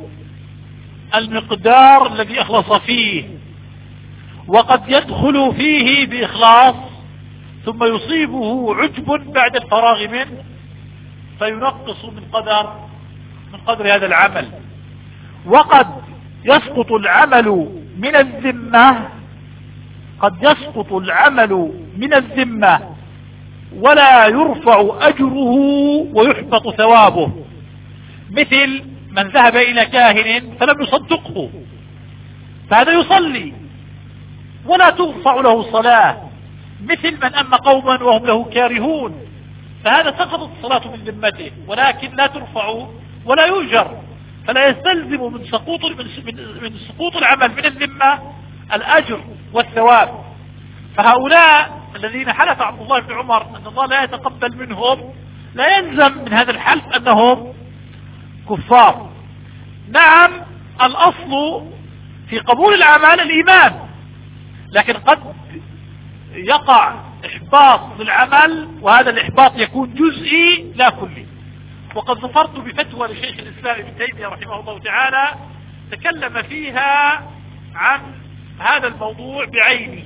المقدار الذي أخلص فيه، وقد يدخل فيه بإخلاص ثم يصيبه عجب بعد الفراغ منه فينقص من قدر من قدر هذا العمل. وقد يسقط العمل من الذمة قد يسقط العمل من الذمة ولا يرفع أجره ويحبط ثوابه، مثل من ذهب إلى كاهن فلم يصدقه فهذا يصلي ولا ترفع له صلاة، مثل من أما قوما وهم له كارهون فهذا سقطت الصلاة من ذمته ولكن لا ترفع ولا يؤجر، فلا يستلزم من سقوط من سقوط العمل من الذمة الأجر والثواب. فهؤلاء الذين حلف عبد الله بن عمر أن الله لا يتقبل منهم لا يلزم من هذا الحلف أنهم كفار. نعم الأصل في قبول الأعمال الإيمان، لكن قد يقع إحباط للعمل وهذا الإحباط يكون جزئي لا كلي. وقد ظفرت بفتوى لشيخ الإسلام ابن تيمية رحمه الله تعالى تكلم فيها عن هذا الموضوع بعينه،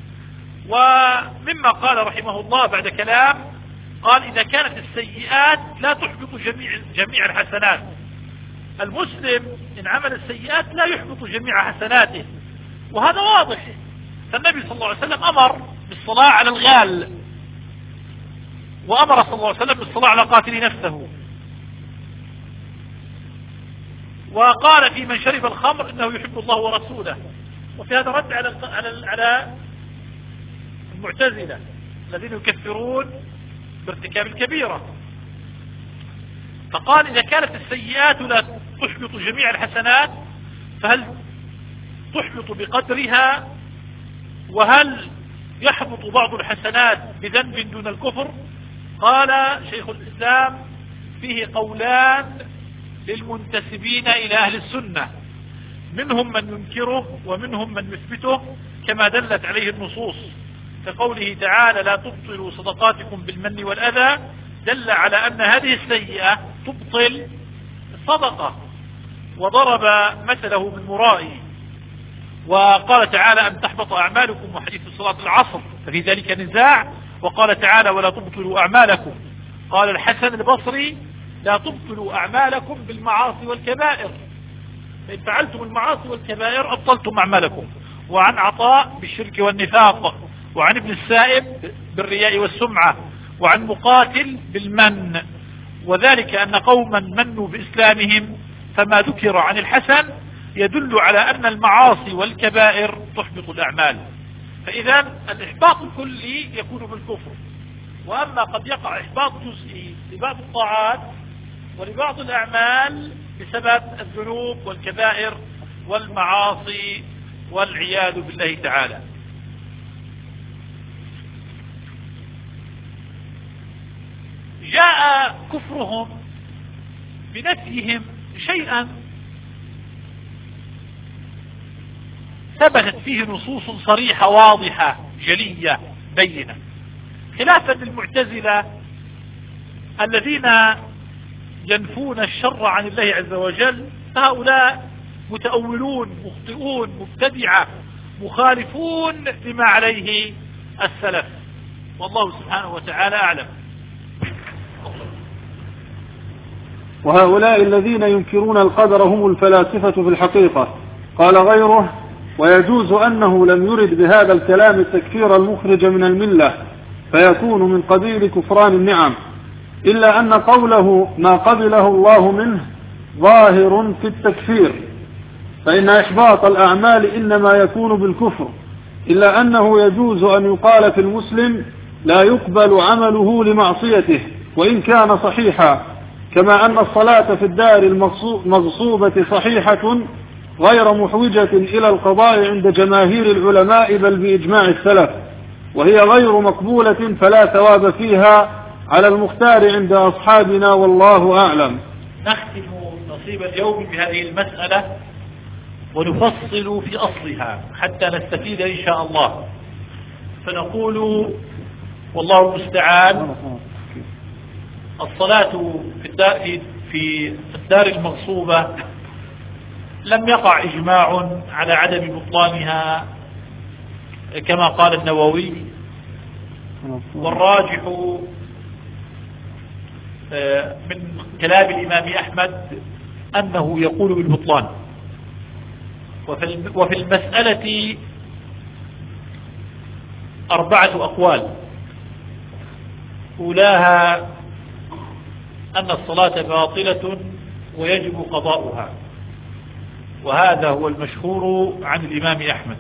ومما قال رحمه الله بعد كلام قال: إذا كانت السيئات لا تحبط جميع جميع الحسنات. المسلم إن عمل السيئات لا يحبط جميع حسناته وهذا واضح. فالنبي صلى الله عليه وسلم أمر بالصلاة على الغال وأمر صلى الله عليه وسلم بالصلاة على قاتل نفسه، وقال في من شرب الخمر إنه يحب الله ورسوله. وفي هذا رد على على على المعتزلة الذين يكفرون بارتكاب الكبيرة. فقال: إذا كانت السيئات لا تحبط جميع الحسنات فهل تحبط بقدرها؟ وهل يحبط بعض الحسنات بذنب دون الكفر؟ قال شيخ الإسلام: فيه قولان للمنتسبين إلى أهل السنة، منهم من ينكره ومنهم من يثبته كما دلت عليه النصوص، كقوله تعالى: لا تبطلوا صدقاتكم بالمن والأذى، دل على أن هذه السيئة تبطل الصدقة، وضرب مثله بالمرائي. وقال تعالى: أن تحبط أعمالكم وحديث صلاة العصر ففي ذلك نزاع. وقال تعالى: ولا تبطلوا أعمالكم. قال الحسن البصري: لا تبطلوا أعمالكم بالمعاصي والكبائر، فإن فعلتم المعاصي والكبائر أبطلتم أعمالكم. وعن عطاء بالشرك والنفاق، وعن ابن السائب بالرياء والسمعة، وعن مقاتل بالمن، وذلك أن قوما منوا بإسلامهم فما ذكر عن الحسن يدل على أن المعاصي والكبائر تحبط الأعمال. فإذا الإحباط الكلي يكون بالكفر، وأما قد يقع إحباط جزئي لبعض الطاعات ولبعض الأعمال بسبب الذنوب والكبائر والمعاصي والعياذ بالله تعالى. جاء كفرهم بنفيهم شيئا ثبتت فيه نصوص صريحة واضحة جلية بينة، خلافا للمعتزلة الذين ينفون الشر عن الله عز وجل. هؤلاء متأولون مخطئون مبتدعة مخالفون لما عليه السلف، والله سبحانه وتعالى أعلم. وهؤلاء الذين ينكرون القدر هم الفلاسفة في الحقيقة. قال غيره: ويجوز أنه لم يرد بهذا الكلام التكفير المخرج من الملة فيكون من قبيل كفران النعم، إلا أن قوله ما قبله الله منه ظاهر في التكفير، فإن إحباط الأعمال إنما يكون بالكفر، إلا أنه يجوز أن يقال في المسلم لا يقبل عمله لمعصيته وإن كان صحيحا، كما أن الصلاة في الدار المغصوبة صحيحة غير محوجة إلى القضاء عند جماهير العلماء بل بإجماع السلف، وهي غير مقبولة فلا ثواب فيها على المختار عند أصحابنا والله أعلم. نختم نصيب اليوم بهذه المسألة ونفصل في أصلها حتى نستفيد إن شاء الله، فنقول والله المستعان: الصلاة في الدار, في الدار المغصوبة لم يقع إجماع على عدم بطلانها كما قال النووي، والراجح من كلام الإمام أحمد أنه يقول بالبطلان. وفي المسألة أربعة أقوال، أولاها أن الصلاة باطلة ويجب قضاؤها، وهذا هو المشهور عن الإمام أحمد.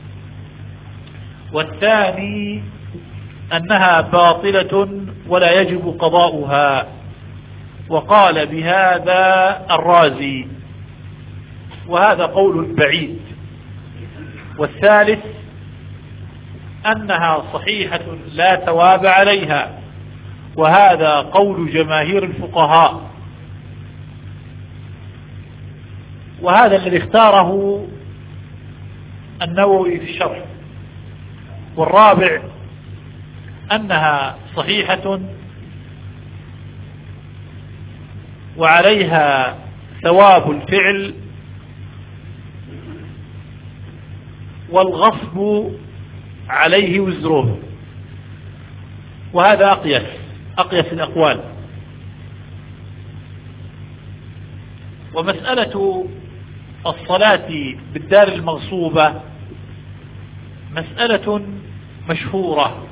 والثاني أنها باطلة ولا يجب قضاؤها، وقال بهذا الرازي، وهذا قول بعيد. والثالث أنها صحيحة لا ثواب عليها، وهذا قول جماهير الفقهاء، وهذا الذي اختاره النووي في الشرح. والرابع أنها صحيحة وعليها ثواب الفعل والغصب عليه وزره، وهذا أقيس أقيس الأقوال. ومسألة الصلاة بالدار المغصوبة مسألة مشهورة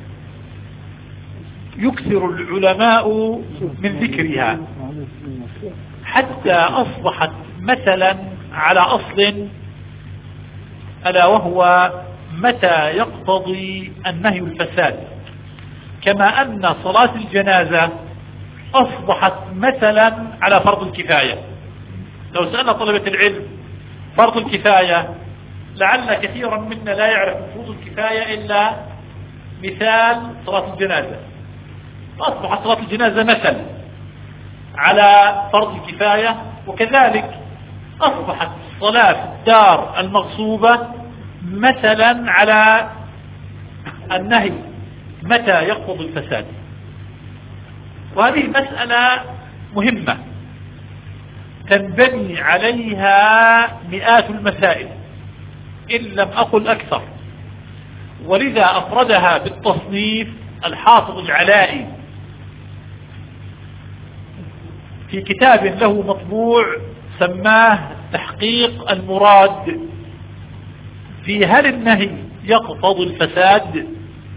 يكثر العلماء من ذكرها، حتى أصبحت مثلا على أصل، ألا وهو متى يقتضي النهي الفساد، كما أن صلاة الجنازة أصبحت مثلا على فرض الكفاية. لو سألنا طلبة العلم فرض الكفاية، لعل كثيرا منا لا يعرف فرض الكفاية إلا مثال صلاة الجنازة، أصبحت صلاة الجنازة مثل على فرض الكفاية، وكذلك أصبحت الصلاة في الدار المغصوبة مثلا على النهي متى يقتضي الفساد. وهذه مسألة مهمة تنبني عليها مئات المسائل إن لم أقل أكثر، ولذا أفردها بالتصنيف الحافظ العلائي في كتاب له مطبوع سماه تحقيق المراد في هل النهي يقتضي الفساد،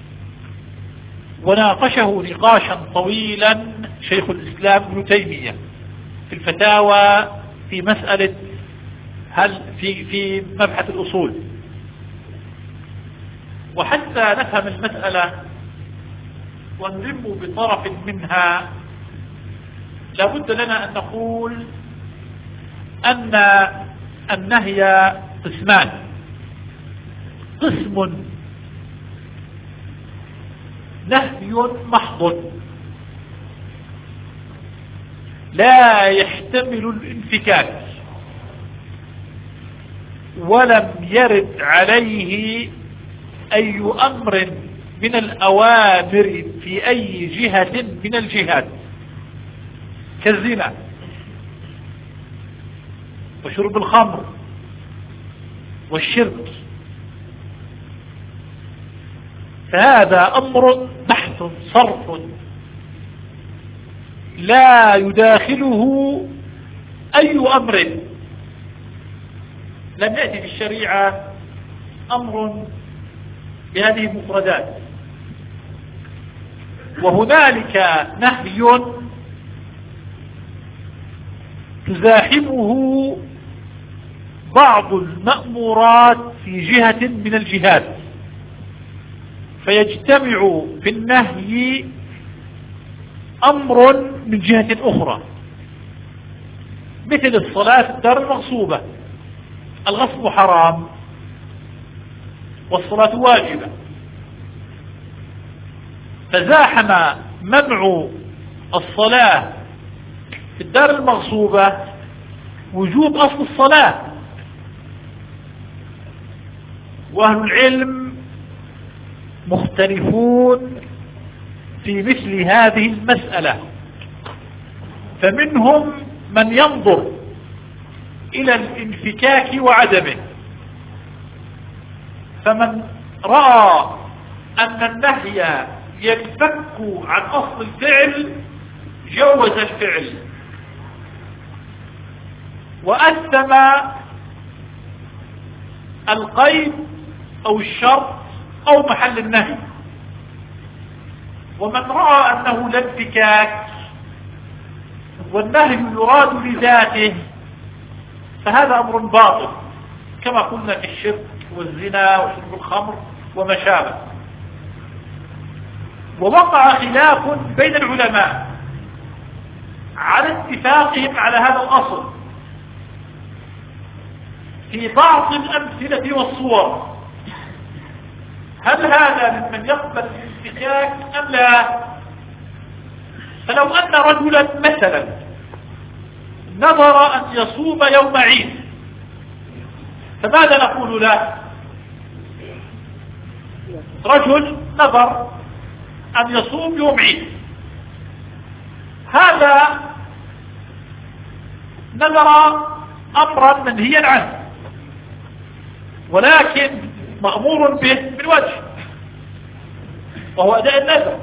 وناقشه نقاشا طويلا شيخ الإسلام ابن تيمية في الفتاوى في مسألة هل في في مبحث الأصول. وحتى نفهم المسألة ونلم بطرف منها لابد لنا أن نقول أن النهي قسمان: قسم نهي محض لا يحتمل الانفكاك، ولم يرد عليه أي أمر من الأوامر في أي جهة من الجهات كالزنا وشرب الخمر والشرك، فهذا أمر بحث صرف لا يداخله أي أمر. لم يأتي في الشريعة أمر بهذه المفردات، وهنالك نهي تزاحمه بعض المأمورات في جهة من الجهات، فيجتمع في النهي أمر من جهة أخرى، مثل الصلاة في الدار المغصوبة، الغصب حرام والصلاة واجبة، فزاحم منع الصلاة في الدار المغصوبة وجوب أصل الصلاة. وأهل العلم مختلفون في مثل هذه المسألة، فمنهم من ينظر إلى الانفكاك وعدمه، فمن رأى أن النهي ينفك عن أصل الفعل جوز الفعل وأثم القيد أو الشرط أو محل النهي. ومن رأى أنه لا انفكاك والنهي يراد لذاته فهذا أمر باطل، كما قلنا في الشرك والزنا وشرب الخمر وما شابه. ووقع خلاف بين العلماء على اتفاقهم على هذا الأصل في بعض الأمثلة والصور، هل هذا ممن يقبل الانفكاك أم لا؟ فلو أن رجلا مثلا نظر أن يصوم يوم عيد، فماذا نقول له؟ رجل نظر أن يصوم يوم عيد، هذا نظر أمرا منهيا عنه ولكن مأمور به من وجه، وهو أداء النذر.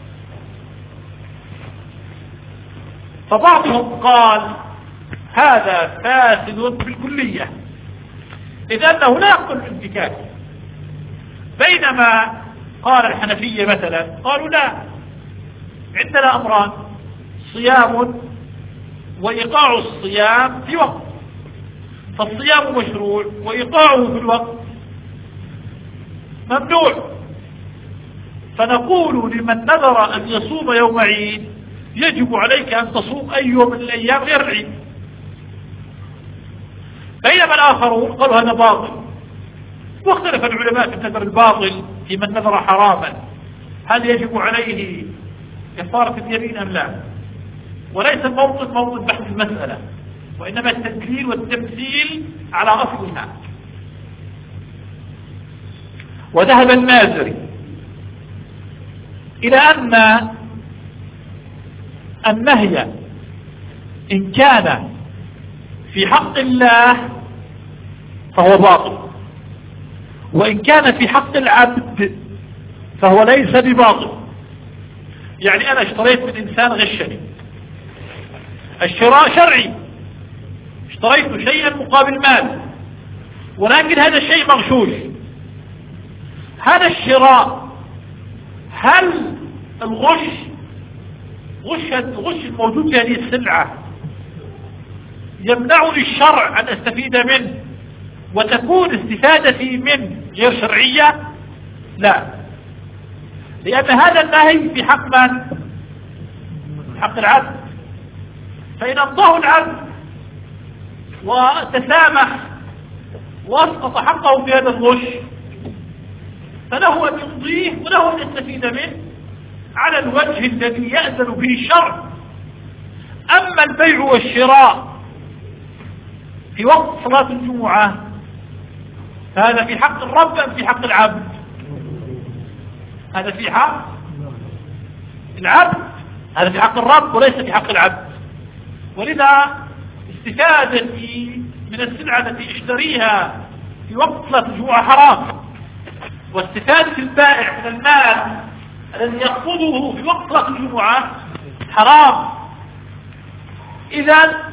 فبعضهم قال هذا فاسد بالكلية إذ أنه لا يقبل الانفكاك، بينما قال الحنفية مثلا قالوا لا، عندنا أمران: صيام وإيقاع الصيام في وقت، فالصيام مشروع وإيقاعه في الوقت ممنوع. فنقول لمن نذر أن يصوم يوم عيد يجب عليك أن تصوم أي يوم من الأيام غير العيد، بينما الآخرون قالوا هذا باطل. واختلف العلماء في النذر الباطل في من نذر حراما، هل يجب عليه كفارة اليمين أم لا؟ وليس الموطن موطن بحث المسألة، وإنما التدليل والتمثيل على أصلها. وذهب المازري إلى أن النهي إن كان في حق الله فهو باطل، وإن كان في حق العبد فهو ليس بباطل. يعني أنا اشتريت من إنسان غشني، الشراء شرعي، اشتريت شيئا مقابل مال، ولكن هذا الشيء مغشوش. هذا الشراء هل الغش غش الغش الموجود في هذه السلعة يمنعني الشرع أن أستفيد منه وتكون استفادتي منه غير شرعية؟ لا، لأن هذا النهي في حق من؟ حق العبد. فإن أمضاه العبد وتسامح واسقط حقه في هذا الغش فله أن يمضيه وله أن يستفيد منه على الوجه الذي يأذن به الشرع. أما أما البيع والشراء في وقت صلاة الجمعة فهذا في حق الرب أم في حق العبد؟ هذا في حق العبد، هذا في حق الرب وليس في حق العبد. ولذا استفادتي من السلعة التي اشتريها في وقت صلاة الجمعة حرام، واستفادة البائع من المال الذي يقبضه في وقت صلاة الجمعة حرام. إذن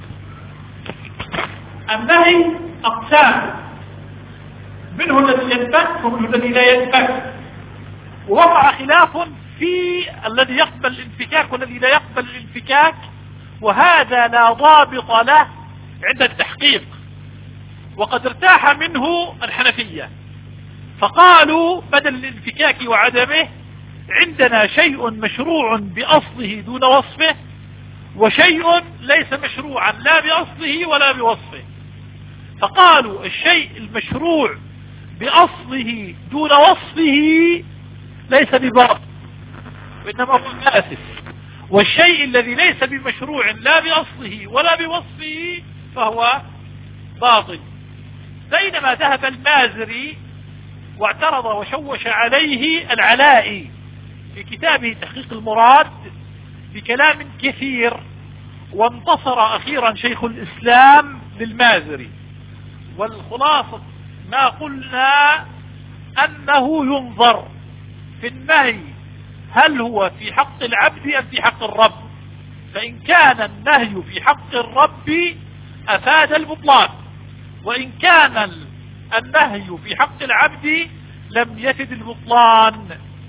النهي أقسام، منه الذي ينفك ومنه الذي لا ينفك، ووقع خلاف في الذي يقبل الانفكاك والذي لا يقبل الانفكاك، وهذا لا ضابط له عند التحقيق. وقد ارتاح منه الحنفية فقالوا بدل الانفكاك وعدمه عندنا شيء مشروع بأصله دون وصفه، وشيء ليس مشروعا لا بأصله ولا بوصفه. فقالوا الشيء المشروع بأصله دون وصفه ليس بباطل وإنما هو آسف، والشيء الذي ليس بمشروع لا بأصله ولا بوصفه فهو باطل. بينما ذهب المازري واعترض وشوش عليه العلائي في كتابه تحقيق المراد بكلام كثير، وانتصر أخيرا شيخ الإسلام للمازري. والخلاصة ما قلنا أنه ينظر في النهي هل هو في حق العبد أم في حق الرب. فإن كان النهي في حق الرب أفاد البطلان، وإن كان النهي في حق العبد لم يفد البطلان.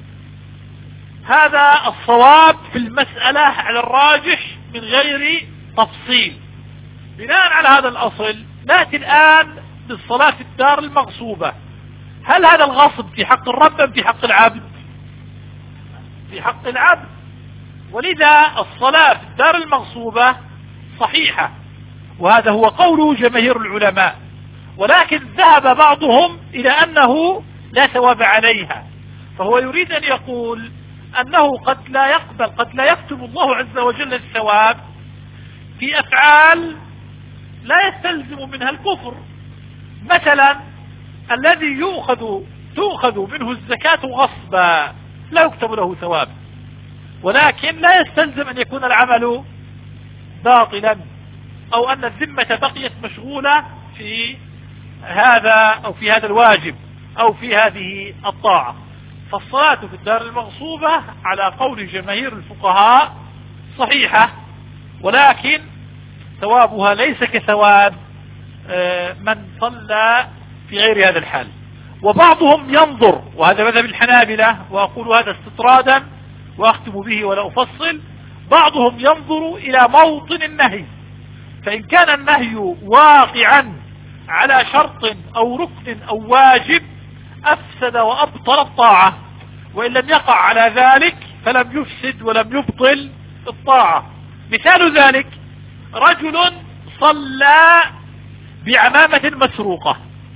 هذا الصواب في المسألة على الراجح من غير تفصيل. بناء على هذا الأصل نأتي الآن للصلاة في الدار المغصوبة. هل هذا الغصب في حق الرب أم في حق العبد؟ في حق العبد. ولذا الصلاة في الدار المغصوبة صحيحة، وهذا هو قول جماهير العلماء. ولكن ذهب بعضهم إلى أنه لا ثواب عليها، فهو يريد أن يقول أنه قد لا يقبل قد لا يكتب الله عز وجل الثواب في أفعال لا يستلزم منها الكفر. مثلا الذي يؤخذ تؤخذ منه الزكاة غصبا لا يكتب له ثواب، ولكن لا يستلزم أن يكون العمل باطلا، أو أن الذمة بقيت مشغولة في هذا أو في هذا الواجب أو في هذه الطاعة. فالصلاة في الدار المغصوبة على قول جماهير الفقهاء صحيحة، ولكن ثوابها ليس كثواب من صلى في غير هذا الحال. وبعضهم ينظر، وهذا مذهب الحنابلة وأقول هذا استطرادا وأختم به ولا أفصل، بعضهم ينظر إلى موطن النهي، فإن كان النهي واقعا على شرط أو ركن أو واجب أفسد وأبطل الطاعة، وإن لم يقع على ذلك فلم يفسد ولم يبطل الطاعة. مثال ذلك رجل صلى بعمامة مسروقة،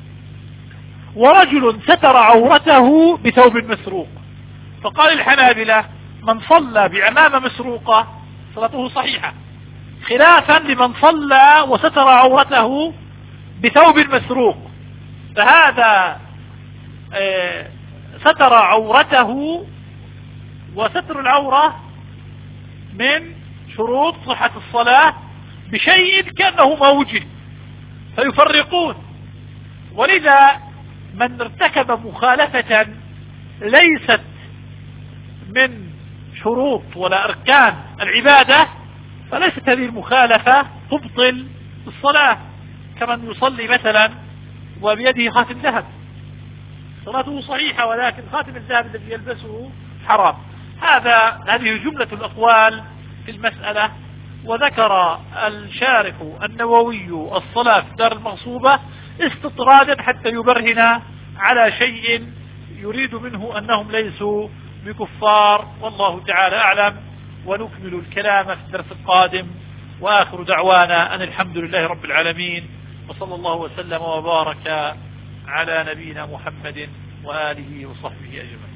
ورجل ستر عورته بثوب مسروق، فقال الحنابلة من صلى بعمامة مسروقة صلاته صحيحة، خلافا لمن صلى وستر عورته بثوب مسروق. فهذا اه ستر عورته، وستر العورة من شروط صحة الصلاة بشيء كأنه ما وجد، فيفرقون. ولذا من ارتكب مخالفة ليست من شروط ولا أركان العبادة فليست هذه المخالفة تبطل الصلاة، كمن يصلي مثلا وبيده خاتم ذهب صلاته صحيحة، ولكن خاتم الذهب الذي يلبسه حرام. هذا هذه جملة الأقوال في المسألة. وذكر الشارح النووي الصلاة في الدار المغصوبة استطرادا حتى يبرهن على شيء يريد منه أنهم ليسوا بكفار، والله تعالى أعلم. ونكمل الكلام في الدرس القادم، وآخر دعوانا أن الحمد لله رب العالمين، وصلى الله وسلم وبارك على نبينا محمد وآله وصحبه أجمعين.